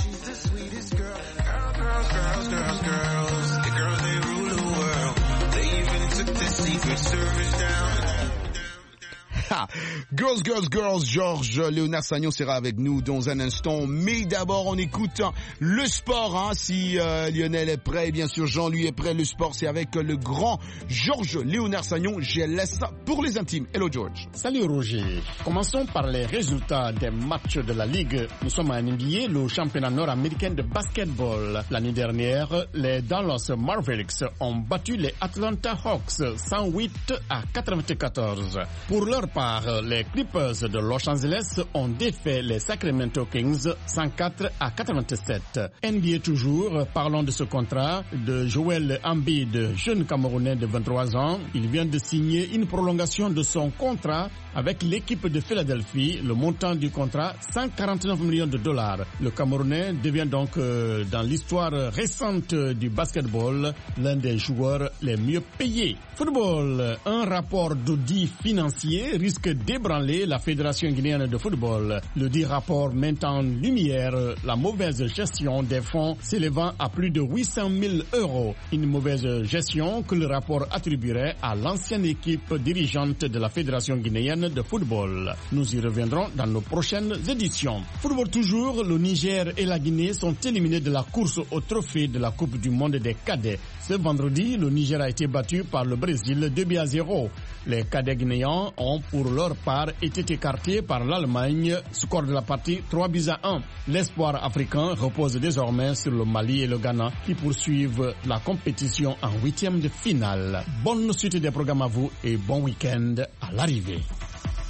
Ah, girls, girls, girls, Georges Léonard Sagnon sera avec nous dans un instant. Mais d'abord, on écoute le sport. Hein, si euh, Lionel est prêt, bien sûr, Jean-Louis est prêt. Le sport, c'est avec le grand Georges Léonard Sagnon. Je laisse pour les intimes. Hello, George. Salut, Roger. Commençons par les résultats des matchs de la Ligue. Nous sommes en N B A, le championnat nord-américain de basketball. L'année dernière, les Dallas Mavericks ont battu les Atlanta Hawks cent huit à quatre-vingt-quatorze. Pour leur part, les Clippers de Los Angeles ont défait les Sacramento Kings cent quatre à quatre-vingt-sept. N B A toujours, parlons de ce contrat de Joel Embiid, jeune Camerounais de vingt-trois ans. Il vient de signer une prolongation de son contrat avec l'équipe de Philadelphie. Le montant du contrat, cent quarante-neuf millions de dollars. Le Camerounais devient donc, euh, dans l'histoire récente du basketball, l'un des joueurs les mieux payés. Football, un rapport d'audit financier risque d'ébranler la Fédération guinéenne de football. Le dit rapport met en lumière la mauvaise gestion des fonds s'élevant à plus de huit cent mille euros. Une mauvaise gestion que le rapport attribuerait à l'ancienne équipe dirigeante de la Fédération guinéenne de football. Nous y reviendrons dans nos prochaines éditions. Football toujours, le Niger et la Guinée sont éliminés de la course au trophée de la Coupe du monde des cadets. Ce vendredi, le Niger a été battu par le Brésil deux buts à zéro. Les cadets guinéens ont pour leur part été écartés par l'Allemagne, score de la partie trois buts à un. L'espoir africain repose désormais sur le Mali et le Ghana qui poursuivent la compétition en huitième de finale. Bonne suite des programmes à vous et bon week-end à l'arrivée.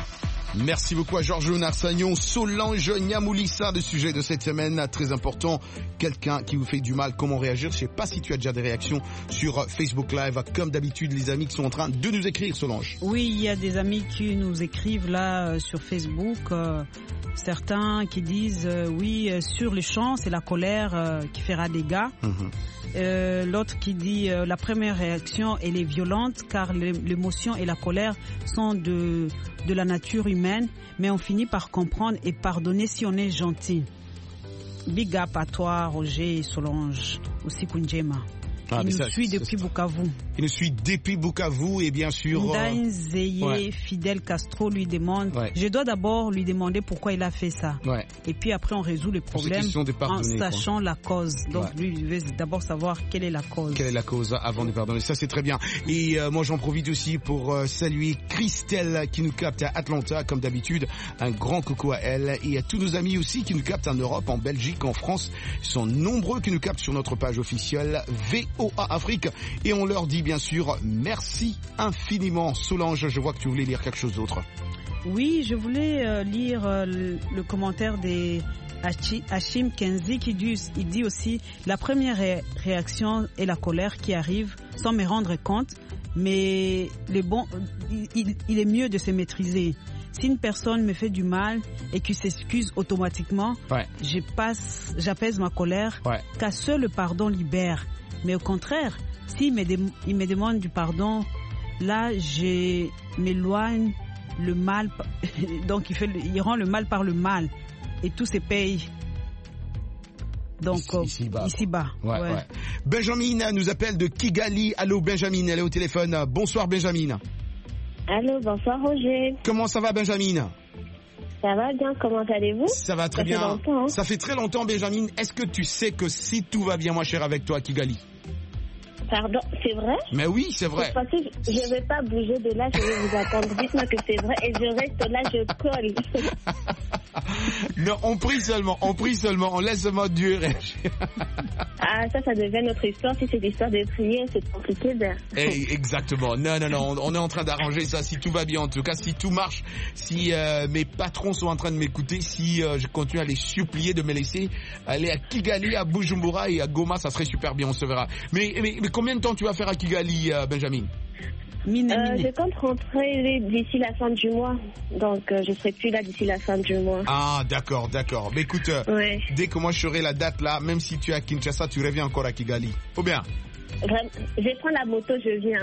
Merci beaucoup à Georges Narsagnon, Solange Niamoulissa, le sujet de cette semaine, très important. Quelqu'un qui vous fait du mal, comment réagir? Je sais pas si tu as déjà des réactions sur Facebook Live, comme d'habitude, les amis qui sont en train de nous écrire, Solange. Oui, il y a des amis qui nous écrivent là euh, sur Facebook, euh, certains qui disent euh, oui, euh, sur le champ, c'est la colère euh, qui fera des dégâts. Mmh. Euh, l'autre qui dit euh, la première réaction elle est violente car l'émotion et la colère sont de, de la nature humaine, mais on finit par comprendre et pardonner si on est gentil. Big up à toi Roger et Solange, aussi Kunjema. Ah, il nous ça, suit depuis Bukavu. Il nous suit depuis Bukavu et bien sûr... Ndain Zeye, ouais. Fidel Castro lui demande... Ouais. Je dois d'abord lui demander pourquoi il a fait ça. Ouais. Et puis après on résout le problème en sachant quoi. La cause. Donc ouais. Lui, il veut d'abord savoir quelle est la cause. Quelle est la cause avant de pardonner. Ça c'est très bien. Et euh, moi j'en profite aussi pour euh, saluer Christelle qui nous capte à Atlanta comme d'habitude. Un grand coucou à elle. Et à tous nos amis aussi qui nous captent en Europe, en Belgique, en France. Ils sont nombreux qui nous captent sur notre page officielle V O A Afrique et on leur dit bien sûr merci infiniment. Solange, je vois que tu voulais lire quelque chose d'autre. Oui, je voulais euh, lire euh, le, le commentaire des Hachim Kenzi qui dit, il dit aussi la première ré- réaction est la colère qui arrive sans me rendre compte, mais le bon, il, il est mieux de se maîtriser. Si une personne me fait du mal et qu'il s'excuse automatiquement, ouais. je passe, j'apaise ma colère, ouais. car seul le pardon libère. Mais au contraire, s'il me, dé- il me demande du pardon, là, je m'éloigne le mal. Donc, il, fait le, il rend le mal par le mal. Et tout se paye. Donc, ici, ici bas. Ici bas. Ouais, ouais. Ouais. Benjamin nous appelle de Kigali. Allô, Benjamin, elle est au téléphone. Bonsoir, Benjamin. Allô, bonsoir, Roger. Comment ça va, Benjamin? Ça va bien, comment allez-vous? Ça va très ça bien. Fait longtemps, hein. Ça fait très longtemps, Benjamin. Est-ce que tu sais que si tout va bien, moi cher, avec toi à Kigali? Pardon, c'est vrai? Mais oui, c'est vrai. Parce que je ne vais pas bouger de là, je vais vous attendre. Dites-moi que c'est vrai et je reste là, je colle. Non, on prie seulement, on prie seulement, on laisse seulement Dieu réagir. Ah, ça, ça devient notre histoire. Si c'est l'histoire de prier, c'est compliqué. Ben. Hey, exactement. Non, non, non, on, on est en train d'arranger ça. Si tout va bien, en tout cas, si tout marche, si euh, mes patrons sont en train de m'écouter, si euh, je continue à les supplier de me laisser aller à Kigali, à Bujumbura et à Goma, ça serait super bien, on se verra. Mais, mais, mais combien de temps tu vas faire à Kigali, euh, Benjamin? Mine, euh, mine. Je compte rentrer d'ici la fin du mois, donc euh, je serai plus là d'ici la fin du mois. Ah d'accord, d'accord. Mais écoute, euh, ouais. dès que moi je serai la date là, même si tu es à Kinshasa, tu reviens encore à Kigali. Faut bien. Je prends la moto, je viens.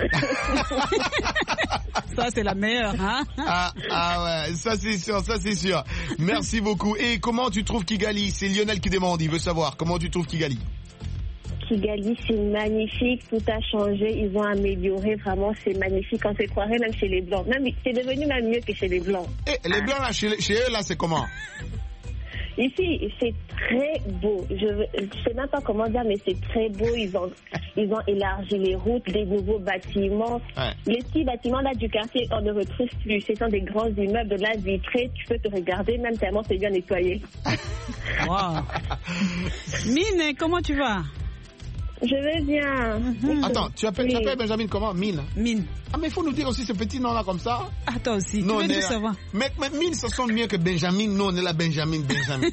Ça c'est la meilleure, hein? Ah, ah ouais, ça c'est sûr, ça c'est sûr. Merci beaucoup. Et comment tu trouves Kigali? C'est Lionel qui demande, il veut savoir comment tu trouves Kigali. Kigali, c'est magnifique, tout a changé, ils ont amélioré, vraiment, c'est magnifique. On se croirait même chez les Blancs. Même, c'est devenu même mieux que chez les Blancs. Et les Blancs, là, chez, chez eux, là, c'est comment? Ici, c'est très beau. Je ne sais même pas comment dire, mais c'est très beau. Ils ont, ils ont élargi les routes, des nouveaux bâtiments. Ouais. Les petits bâtiments là du quartier, on ne retrouve plus. Ce sont des grands immeubles de là vitrés. Tu peux te regarder, même tellement c'est bien nettoyé. Wow. Mine, comment tu vas? Je vais bien. Mm-hmm. Attends, tu appelles, oui. tu appelles Benjamin comment? Mine. Mine. Ah, mais il faut nous dire aussi ce petit nom-là comme ça. Ah, toi aussi, non, tu veux tout savoir. Mais, mais Mine, ça sonne mieux que Benjamin. Non, on est là, Benjamin, Benjamin.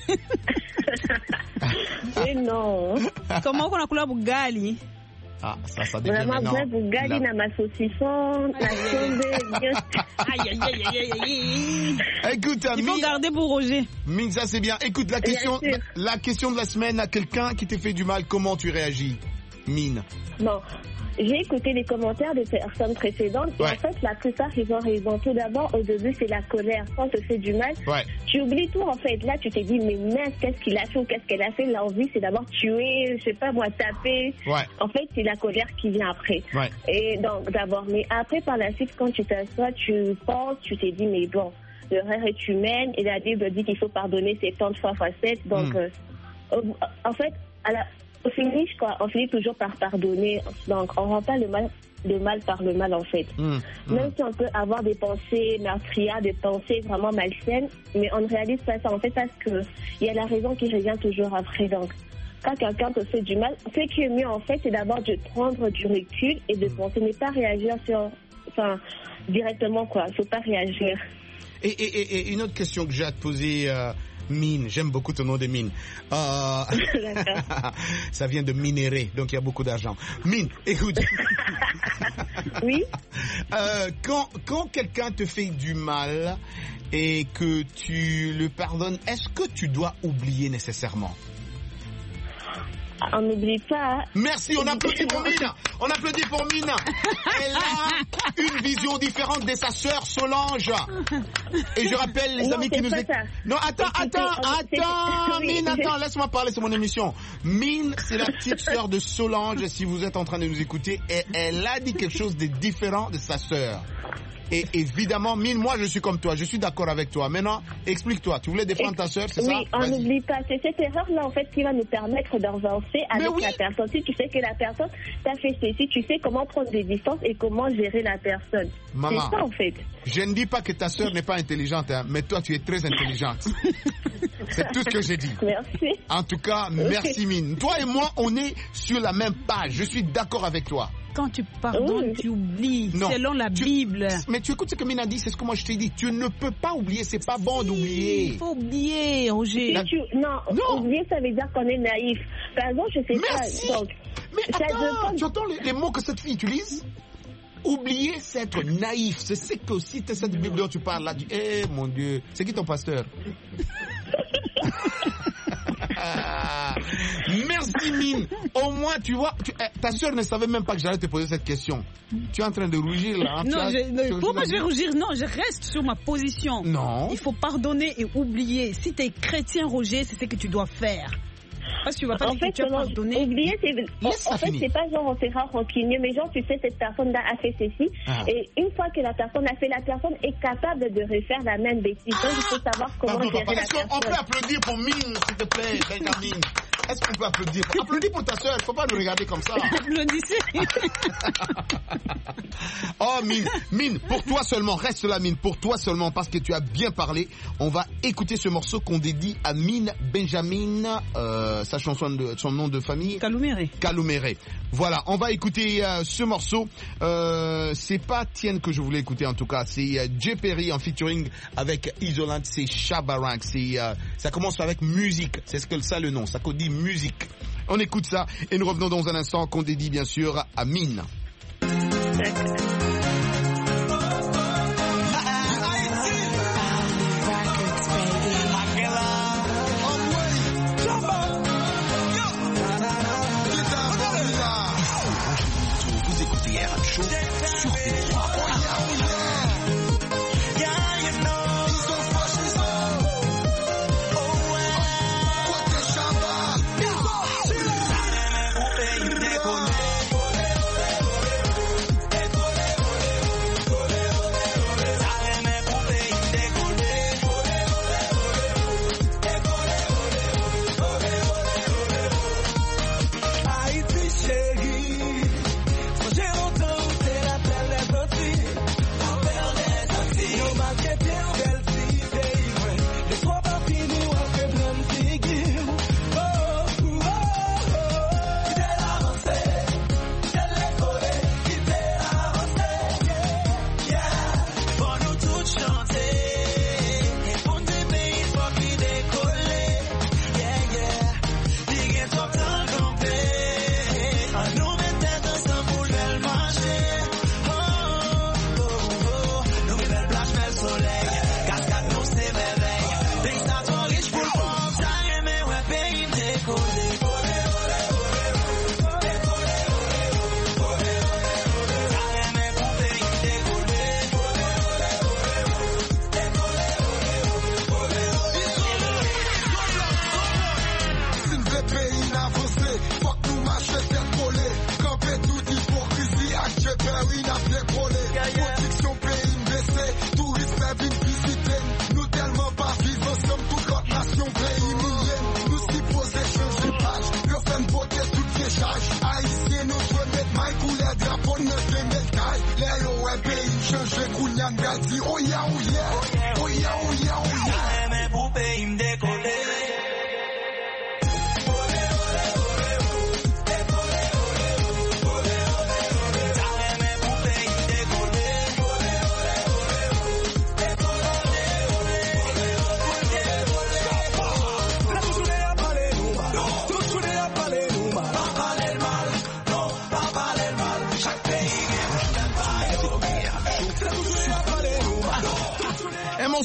Mais non. Comment on a coulé à Bugali? Ah, ça, ça devient vraiment vrai, Bugali, na ma saucisson, la sonde. Aïe, aïe, aïe, aïe, aïe. Écoute, il faut garder pour Roger. Mine, ça c'est bien. Écoute, la question, la question de la semaine à quelqu'un qui t'ait fait du mal, comment tu réagis? Mine. Bon, j'ai écouté les commentaires des personnes précédentes et ouais. en fait, la plupart, ils ont raison. Tout d'abord, au début, c'est la colère. Quand on te fait du mal, ouais. tu oublies tout en fait. Là, tu te dis, mais mince, qu'est-ce qu'il a fait ou qu'est-ce qu'elle a fait? L'envie, c'est d'abord tuer, je sais pas moi, taper. Ouais. En fait, c'est la colère qui vient après. Ouais. Et donc, d'abord, mais après, par la suite, quand tu t'assois, tu penses, tu te dis, mais bon, l'erreur est humaine et la Bible dit qu'il faut pardonner soixante fois fois sept. Donc, mm. euh, en fait, à la... On finit, quoi, on finit toujours par pardonner. Donc, on ne rend pas le mal, le mal par le mal, en fait. Mmh, mmh. Même si on peut avoir des pensées meurtrières, des pensées vraiment malsaines, mais on ne réalise pas ça, en fait, parce qu'il y a la raison qui revient toujours après. Donc, quand quelqu'un te fait du mal, ce qui est mieux, en fait, c'est d'abord de prendre du recul et de penser, ne pas réagir sur, enfin, directement, quoi. Il ne faut pas réagir. Et, et, et, et une autre question que j'ai à te poser, euh, Mine, j'aime beaucoup ton nom de Mine. Euh... Ça vient de minérer, donc il y a beaucoup d'argent. Mine, écoute. Oui. Euh, quand quand quelqu'un te fait du mal et que tu le pardonnes, est-ce que tu dois oublier nécessairement? On n'oublie pas. Merci, on applaudit pour Mine. On applaudit pour Mine. Elle a une vision différente de sa sœur Solange. Et je rappelle les non, amis qui nous écoutent. Non, attends, attends, attends, Mine, attends, laisse-moi parler, c'est mon émission. Mine, c'est la petite sœur de Solange, si vous êtes en train de nous écouter. Et elle a dit quelque chose de différent de sa sœur. Et évidemment, Mine, moi je suis comme toi, je suis d'accord avec toi. Maintenant, explique-toi, tu voulais défendre ta sœur, c'est oui, ça? Oui, on n'oublie pas, c'est cette erreur-là en fait qui va nous permettre d'avancer avec oui. la personne. Si tu sais que la personne t'a fait ceci, tu sais comment prendre des distances et comment gérer la personne. Maman, c'est ça en fait. Je ne dis pas que ta sœur n'est pas intelligente, hein, mais toi tu es très intelligente. C'est tout ce que j'ai dit. Merci. En tout cas, merci Mine. Toi et moi, on est sur la même page, je suis d'accord avec toi. Quand tu pardonnes, oui. tu oublies, non, selon la tu, Bible. Mais tu écoutes ce que Mina dit, c'est ce que moi je t'ai dit. Tu ne peux pas oublier, c'est pas bon si, d'oublier. Il faut oublier, Roger. La... Tu, non, non, oublier, ça veut dire qu'on est naïf. Par exemple, je sais Merci. pas. Donc, mais attends, dépend... tu entends les, les mots que cette fille utilise? Oublier, c'est être naïf. C'est ce que aussi cette Bible dont tu parles là. Eh hey, mon Dieu, c'est qui ton pasteur? Ah, merci Mine. Au moins, tu vois, tu, eh, ta soeur ne savait même pas que j'allais te poser cette question. Tu es en train de rougir là. Hein, non, as, je, non pourquoi je vais rougir? Non, je reste sur ma position. Non. Il faut pardonner et oublier. Si tu es chrétien, Roger, c'est ce que tu dois faire. Parce que tu vas pas en dire fait, que tu as pardonné. Oublier, c'est, en, en fait, c'est pas genre on sera rancunier, mais genre tu sais cette personne-là a fait ceci, ah. et une fois que la personne a fait, la personne est capable de refaire la même bêtise. Donc il faut savoir comment Pardon, gérer papa, la est-ce personne. On peut applaudir pour Mine, s'il te plaît, Benjamin. Est-ce qu'on peut applaudir? Applaudis pour ta soeur, il ne faut pas nous regarder comme ça. Applaudissez. Oh Mine, Mine, pour toi seulement, reste là Mine, pour toi seulement, parce que tu as bien parlé. On va écouter ce morceau qu'on dédie à Mine Benjamin, euh, sa chanson de son nom de famille. Kalouméré. Kalouméré. Voilà, on va écouter euh, ce morceau. Euh, c'est pas Tienne que je voulais écouter en tout cas, c'est euh, Jay Perry en featuring avec Isolant, c'est Shabarank. C'est euh, ça commence avec musique, c'est ce que ça le nom, ça dit musique. On écoute ça et nous revenons dans un instant qu'on dédie bien sûr à Mine. Vous écoutez R M Show sur V O A.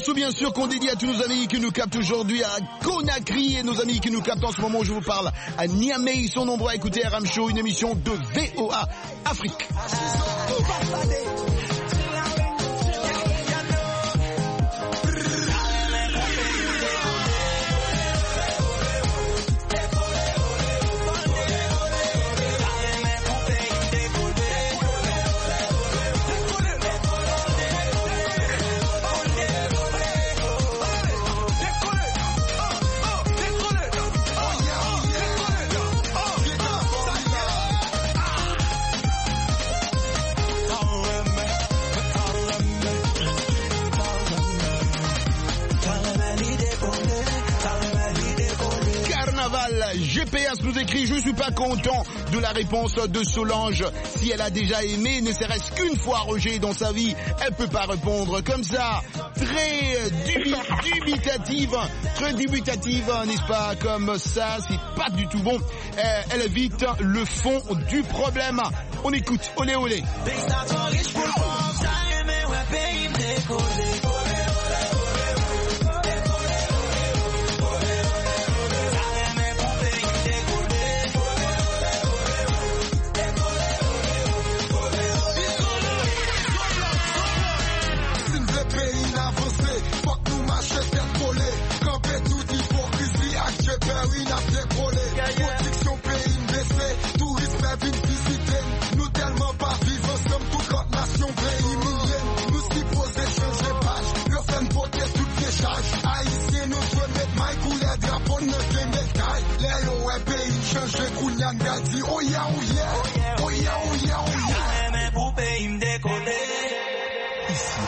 morceau bien sûr qu'on dédie à tous nos amis qui nous captent aujourd'hui à Conakry et nos amis qui nous captent en ce moment où je vous parle à Niamey. Ils sont nombreux à écouter R M Show, une émission de V O A Afrique. G P S nous écrit: je suis pas content de la réponse de Solange. Si elle a déjà aimé, ne serait-ce qu'une fois Roger dans sa vie, elle peut pas répondre comme ça. Très dubi dubitative, très dubitative, n'est-ce pas? Comme ça, c'est pas du tout bon. Elle évite le fond du problème. On écoute, olé olé. Protection pays baissée, tourisme vin visiter. Nous tellement pas vivre ensemble, toute notre nation pays millienne. Nous qui posons changer page, le fait voter toutes les charges. Haïtiens nous jouent mettre maille couleur drapeau, ne fait mettre caille. Les lois ouais pays changer, Kounyan Gadi, oh yeah, oh yeah, oh yeah, oh yeah, oh yeah. Mais pour pays me décoller. Ici,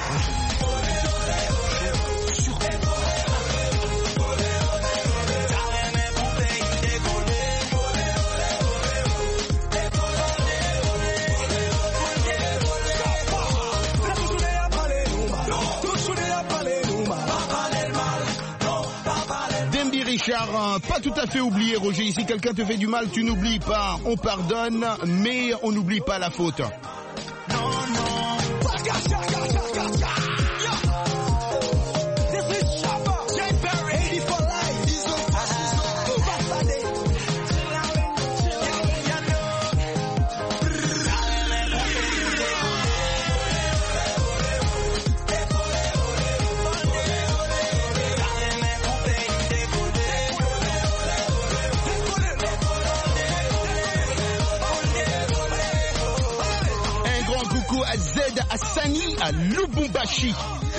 Richard, pas tout à fait oublié, Roger. Si quelqu'un te fait du mal, tu n'oublies pas. On pardonne, mais on n'oublie pas la faute. Non, non. À Z, à Sani, à Lubumbashi.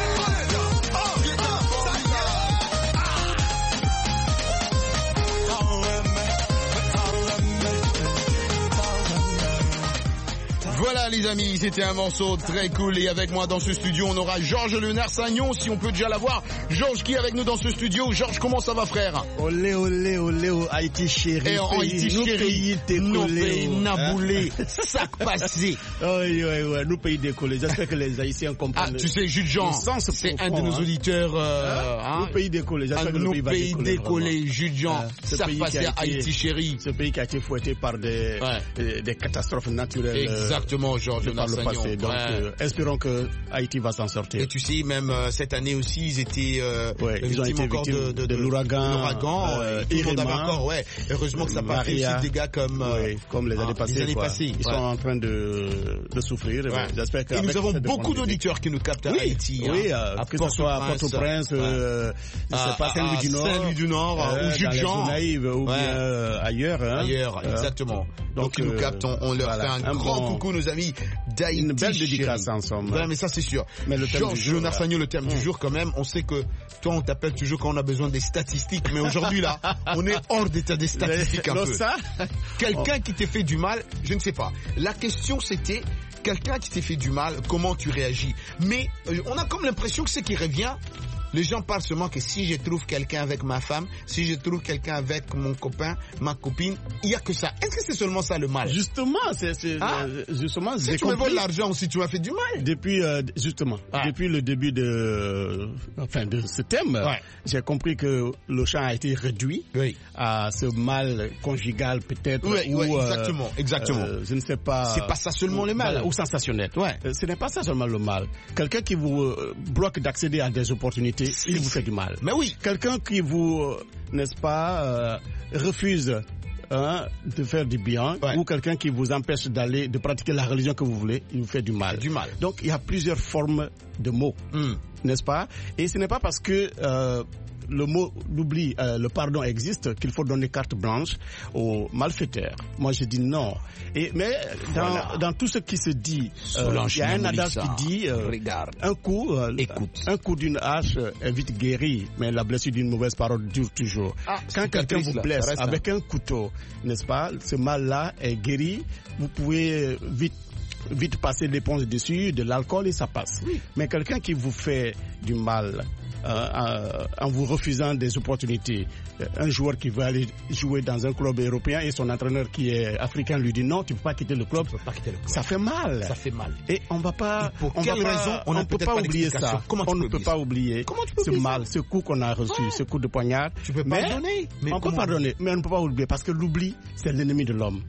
Voilà les amis, c'était un morceau très cool et avec moi dans ce studio on aura Georges Léonard Sagnon, si on peut déjà l'avoir. Georges qui est avec nous dans ce studio. Georges, comment ça va frère? Olé olé olé oh, Haïti chéri. Et en Haïti chéri, nous pays naboulé, sac passé. Oui oui oui, nous pays décollés. J'espère que les Haïtiens comprennent. Ah tu sais Jules Jean, c'est un de nos auditeurs. Euh, hein? Nous pays décollés. Un de nos pays décollés, Jules Jean, sac passé Haïti chéri. Ce pays qui a été fouetté par des ouais. des catastrophes naturelles. Exactement Georges Léonard Sagnon. Donc ouais. euh, espérons que Haïti va s'en sortir. Et tu sais même euh, cette année aussi ils étaient euh, ouais, ils ont été victimes de, de, de, de l'ouragan, l'ouragan, euh, tout le monde avait encore, ouais. Heureusement que ça n'a pas réussi des dégâts comme euh, ouais, comme les années passées. Les années passées Ils ouais. sont en train de de souffrir. Ouais. J'espère que. Et nous avons beaucoup d'auditeurs qui nous captent à oui, Haïti. Oui, hein, euh, que ce soit à Port-au-Prince, ouais. euh, je sais pas, Saint-Louis du Nord, Saint-Louis du Nord, ou Jules-Jean, ou bien ailleurs. Ailleurs, exactement. Donc ils nous captent, on leur fait un grand coucou nos amis d'Haïti. Une belle dédicace ensemble. Ouais, mais ça c'est sûr. Mais le Georges Léonard Sagnon, le thème du jour quand même, on sait que toi on t'appelle toujours quand on a besoin des statistiques, mais aujourd'hui là, on est hors d'état des statistiques un peu. Ça Quelqu'un qui t'ait fait du mal, je ne sais pas. La question c'était, quelqu'un qui t'ait fait du mal, comment tu réagis? Mais euh, on a comme l'impression que ce qui revient, les gens parlent seulement que si je trouve quelqu'un avec ma femme, si je trouve quelqu'un avec mon copain, ma copine, il n'y a que ça. Est-ce que c'est seulement ça le mal? Justement, c'est hein? justement. Si tu me voles l'argent aussi, tu m'as fait du mal. Depuis euh, justement, ouais. depuis le début de, enfin de ce thème, ouais. j'ai compris que le champ a été réduit oui. à ce mal conjugal peut-être. Oui, ou, oui, exactement, euh, exactement. Euh, je ne sais pas. C'est pas ça seulement le mal. Ou sensationnel. Ouais. Euh, ce n'est pas ça seulement le mal. Quelqu'un qui vous euh, bloque d'accéder à des opportunités opportunité, il vous fait du mal. Mais oui. Quelqu'un qui vous, euh, n'est-ce pas, euh, refuse hein, de faire du bien, ouais. ou quelqu'un qui vous empêche d'aller, de pratiquer la religion que vous voulez, il vous fait du mal. Du mal. Donc il y a plusieurs formes de mots, mm. n'est-ce pas? Et ce n'est pas parce que euh, le mot l'oubli, euh, le pardon existe qu'il faut donner carte blanche aux malfaiteurs. Moi je dis non. Et mais dans, voilà. dans tout ce qui se dit, euh, il y a un adage qui dit euh, regarde, un coup, euh, écoute, un coup d'une hache est vite guéri, mais la blessure d'une mauvaise parole dure toujours. Ah, quand quelqu'un vous blesse là, avec un couteau, n'est-ce pas, ce mal-là est guéri. Vous pouvez vite vite passer l'éponge dessus, de l'alcool et ça passe. Oui. Mais quelqu'un qui vous fait du mal euh, en vous refusant des opportunités, un joueur qui veut aller jouer dans un club européen et son entraîneur qui est africain lui dit non, tu ne peux pas quitter le club. Tu peux pas quitter le club. Ça fait mal. Ça fait mal. Et on va pas. Et pour on quelle va raison pas, on ne peut pas oublier ça. Comment on ne peut pas oublier ce mal, ce coup qu'on a reçu, ouais. ce coup de poignard. Tu peux mais pardonner. Mais on peut pardonner, mais on ne peut pas oublier parce que l'oubli, c'est l'ennemi de l'homme.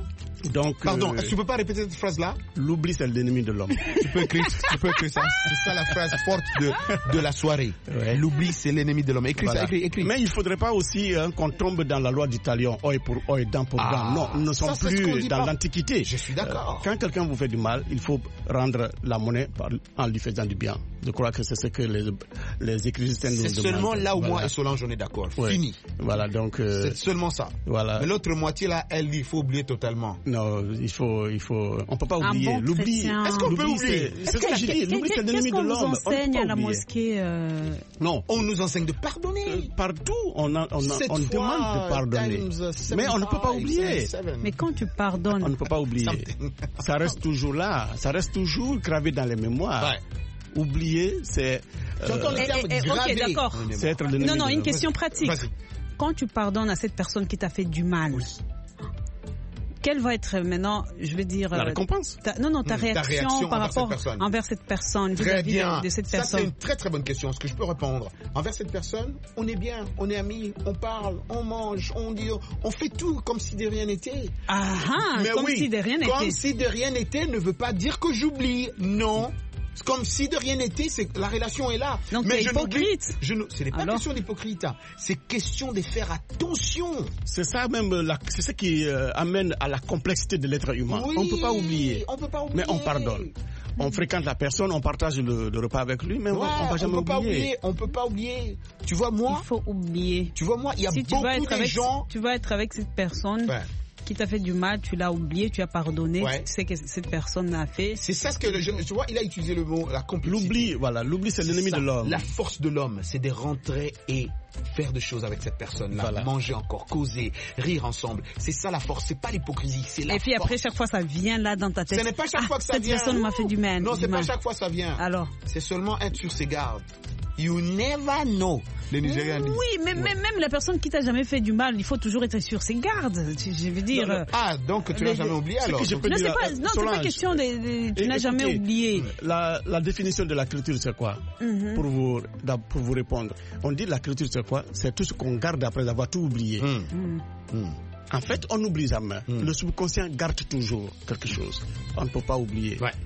Donc, Pardon, euh, est-ce que tu peux pas répéter cette phrase-là? L'oubli, c'est l'ennemi de l'homme. tu peux écrire, tu peux écrire ça. C'est ça la phrase forte de, de la soirée. Ouais. L'oubli, c'est l'ennemi de l'homme. Écris voilà. ça, écris, écris. Mais il faudrait pas aussi hein, qu'on tombe dans la loi du talion, œil pour œil, dent pour ah, dent. Non, nous ne sommes plus dans l'Antiquité. Je suis d'accord. Euh, quand quelqu'un vous fait du mal, il faut rendre la monnaie par, en lui faisant du bien. Je crois que c'est ce que les, les écrivains nous demandent. C'est seulement là où voilà. moi et Solange, on est d'accord. Ouais. Fini. Voilà, donc. Euh, c'est seulement ça. Voilà. Mais l'autre moitié là, elle dit, il faut oublier totalement. Non, il faut, il faut, on peut pas oublier. Bon l'oubli. Est-ce qu'on peut oublier? C'est ce que j'ai dit. L'oubli, c'est l'ennemi de l'homme. Qu'est-ce qu'on vous enseigne à la mosquée? Euh... Non. On nous enseigne de pardonner. Euh, partout, on, a, on, a, on demande de pardonner. Mais on ne peut pas oublier. Mais quand tu pardonnes. On ne peut pas oublier. Ça reste toujours là. Ça reste toujours gravé dans les mémoires. Ouais. Oublier, c'est. Euh, eh, eh, ok, d'accord. C'est être l'ennemi. Non, non, une de question pratique. Quand tu pardonnes à cette personne qui t'a fait du mal, oui. quelle va être maintenant, je vais dire... La récompense ta, Non, non, ta, mmh, réaction, ta réaction par rapport cette envers cette personne. Très bien. De cette Ça, personne. c'est une très très bonne question. Est-ce que je peux répondre? Envers cette personne, on est bien, on est amis, on parle, on mange, on dit, on fait tout comme si de rien n'était. Ah ah, Mais comme oui, si de rien n'était. Comme si de rien n'était ne veut pas dire que j'oublie. Non. Comme si de rien n'était, c'est la relation est là. Donc mais je hypocrite. Je ne, ce n'est pas Alors? question d'hypocrite, hein. C'est question de faire attention. C'est ça même, la, c'est ce qui euh, amène à la complexité de l'être humain. Oui, on ne peut pas oublier. On peut pas oublier. Mais on pardonne. On fréquente la personne, on partage le, le repas avec lui, mais ouais, on ne va jamais on peut oublier. Pas oublier. On peut pas oublier. Tu vois moi. Il faut oublier. Tu vois moi, il y a si beaucoup de de gens. Tu vas être avec cette personne. Ouais. Qui t'a fait du mal, tu l'as oublié, tu as pardonné, ouais. tu sais que cette personne a fait. C'est ça ce que le, je, tu vois, il a utilisé le mot la complexité. L'oubli, voilà, l'oubli c'est l'ennemi de l'homme. La force de l'homme, c'est de rentrer et faire des choses avec cette personne-là, voilà. Manger encore, causer, rire ensemble. C'est ça la force, c'est pas l'hypocrisie, c'est la force. Et puis après chaque fois ça vient là dans ta tête. Ce n'est pas chaque ah, fois que ça cette vient. Cette personne m'a fait du mal. Non, c'est mal. pas chaque fois que ça vient. Alors. C'est seulement être sur ses gardes. You never know. Les Nigériens disent. Oui, mais ouais. même la personne qui t'a jamais fait du mal, il faut toujours être sur ses gardes. Je veux dire. Non, non. Ah, donc tu n'as jamais oublié alors. Que je peux non, dire, c'est pas, non, c'est pas question de, de tu n'as jamais oublié. La, la définition de la culture, c'est quoi? Mm-hmm. Pour vous, pour vous répondre, on dit la culture, c'est quoi? C'est tout ce qu'on garde après avoir tout oublié. Mm. Mm. En fait, on n'oublie jamais. Mm. Le subconscient garde toujours quelque chose. On ne peut pas oublier. Ouais.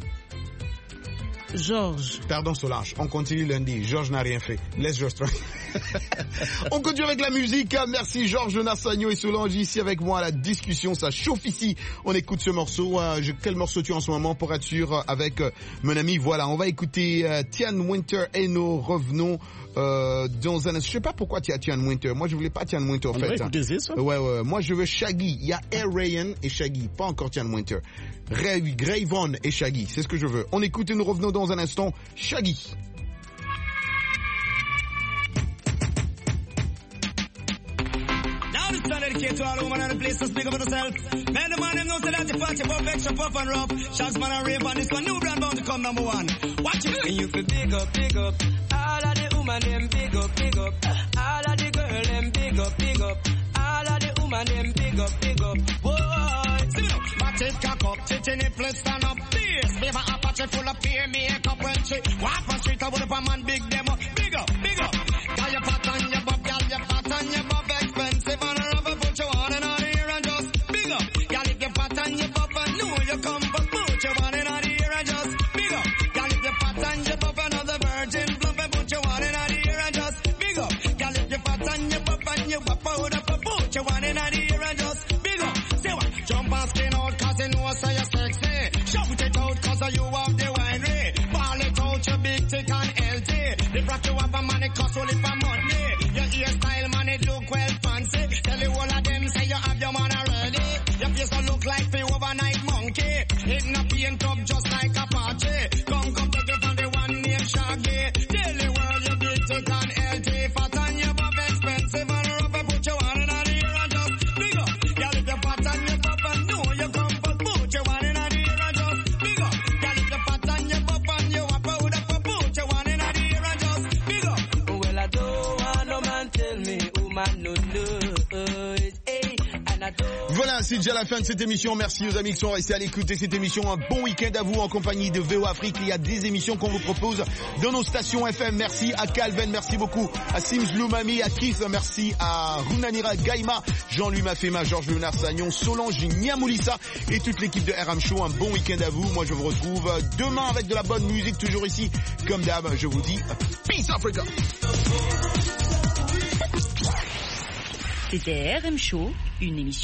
Georges. Pardon Solange, on continue lundi. Georges n'a rien fait. Laisse Georges tranquille. On continue avec la musique. Merci Georges Nassagno et Solange ici avec moi à la discussion. Ça chauffe ici. On écoute ce morceau. Euh, je, quel morceau tu as en ce moment pour être sûr avec euh, mon ami? Voilà, on va écouter euh, Tian Winter et nous revenons euh, dans un... Je sais pas pourquoi tu as Tian Winter. Moi, je voulais pas Tian Winter en on fait. Hein. Ça. Ouais, ouais. Moi, je veux Shaggy. Il y a Air Ryan et Shaggy. Pas encore Tian Winter. Ray, Gray Von et Shaggy. C'est ce que je veux. On écoute et nous revenons dans un instant. Shaggy. Now this one dedicated to all women and the place to speak up for yourself. Man, the man them know say that the party pop extra puff and rough. Shots man and rave on this one new brand bound to come number one. Watch it. And you feel big up, big up. All of the woman them big up, big up. All of the girl them big up, big up. All of the woman them big up, big up. Boy, see me now. Back it, cock up, titty nipple stand up. Beers, baby, a patch full of peer makeup when she walk on street. I would have a man big them up, big up, big up. Got your pat on your bob, got your pat on your bob, expensive and rubber, put your one in on here and just big up. Got if your pat on your bob, I know you come, but put your one in on here and just big up. Got if your pat on your bob, another virgin bluff, and put your one in on here and it up just like a party. Come come take it from the one named Shaggy. Daily world you big thick and healthy. Fat and you buff expensive and rough. Put your one in the ear and just big up. Girl if you're fat and you buff and know you comfort. Put your one in the ear and just big up. Girl if you're fat and you buff and you up out up. Put your one in the ear and just big up. Well I don't want no man tell me who man no know it. Hey, and I don't. Voilà, c'est déjà la fin de cette émission. Merci aux amis qui sont restés à l'écoute de cette émission. Un bon week-end à vous en compagnie de V O Afrique. Il y a des émissions qu'on vous propose dans nos stations F M. Merci à Calvin, merci beaucoup à Sims Loumami, à Keith, merci à Runanira Gaïma, Jean-Louis Mafema, Georges Léonard Sagnon, Solange Niamoulissa et toute l'équipe de R M Show. Un bon week-end à vous. Moi, je vous retrouve demain avec de la bonne musique, toujours ici. Comme d'hab, je vous dis Peace Africa. C'était R M Show, une émission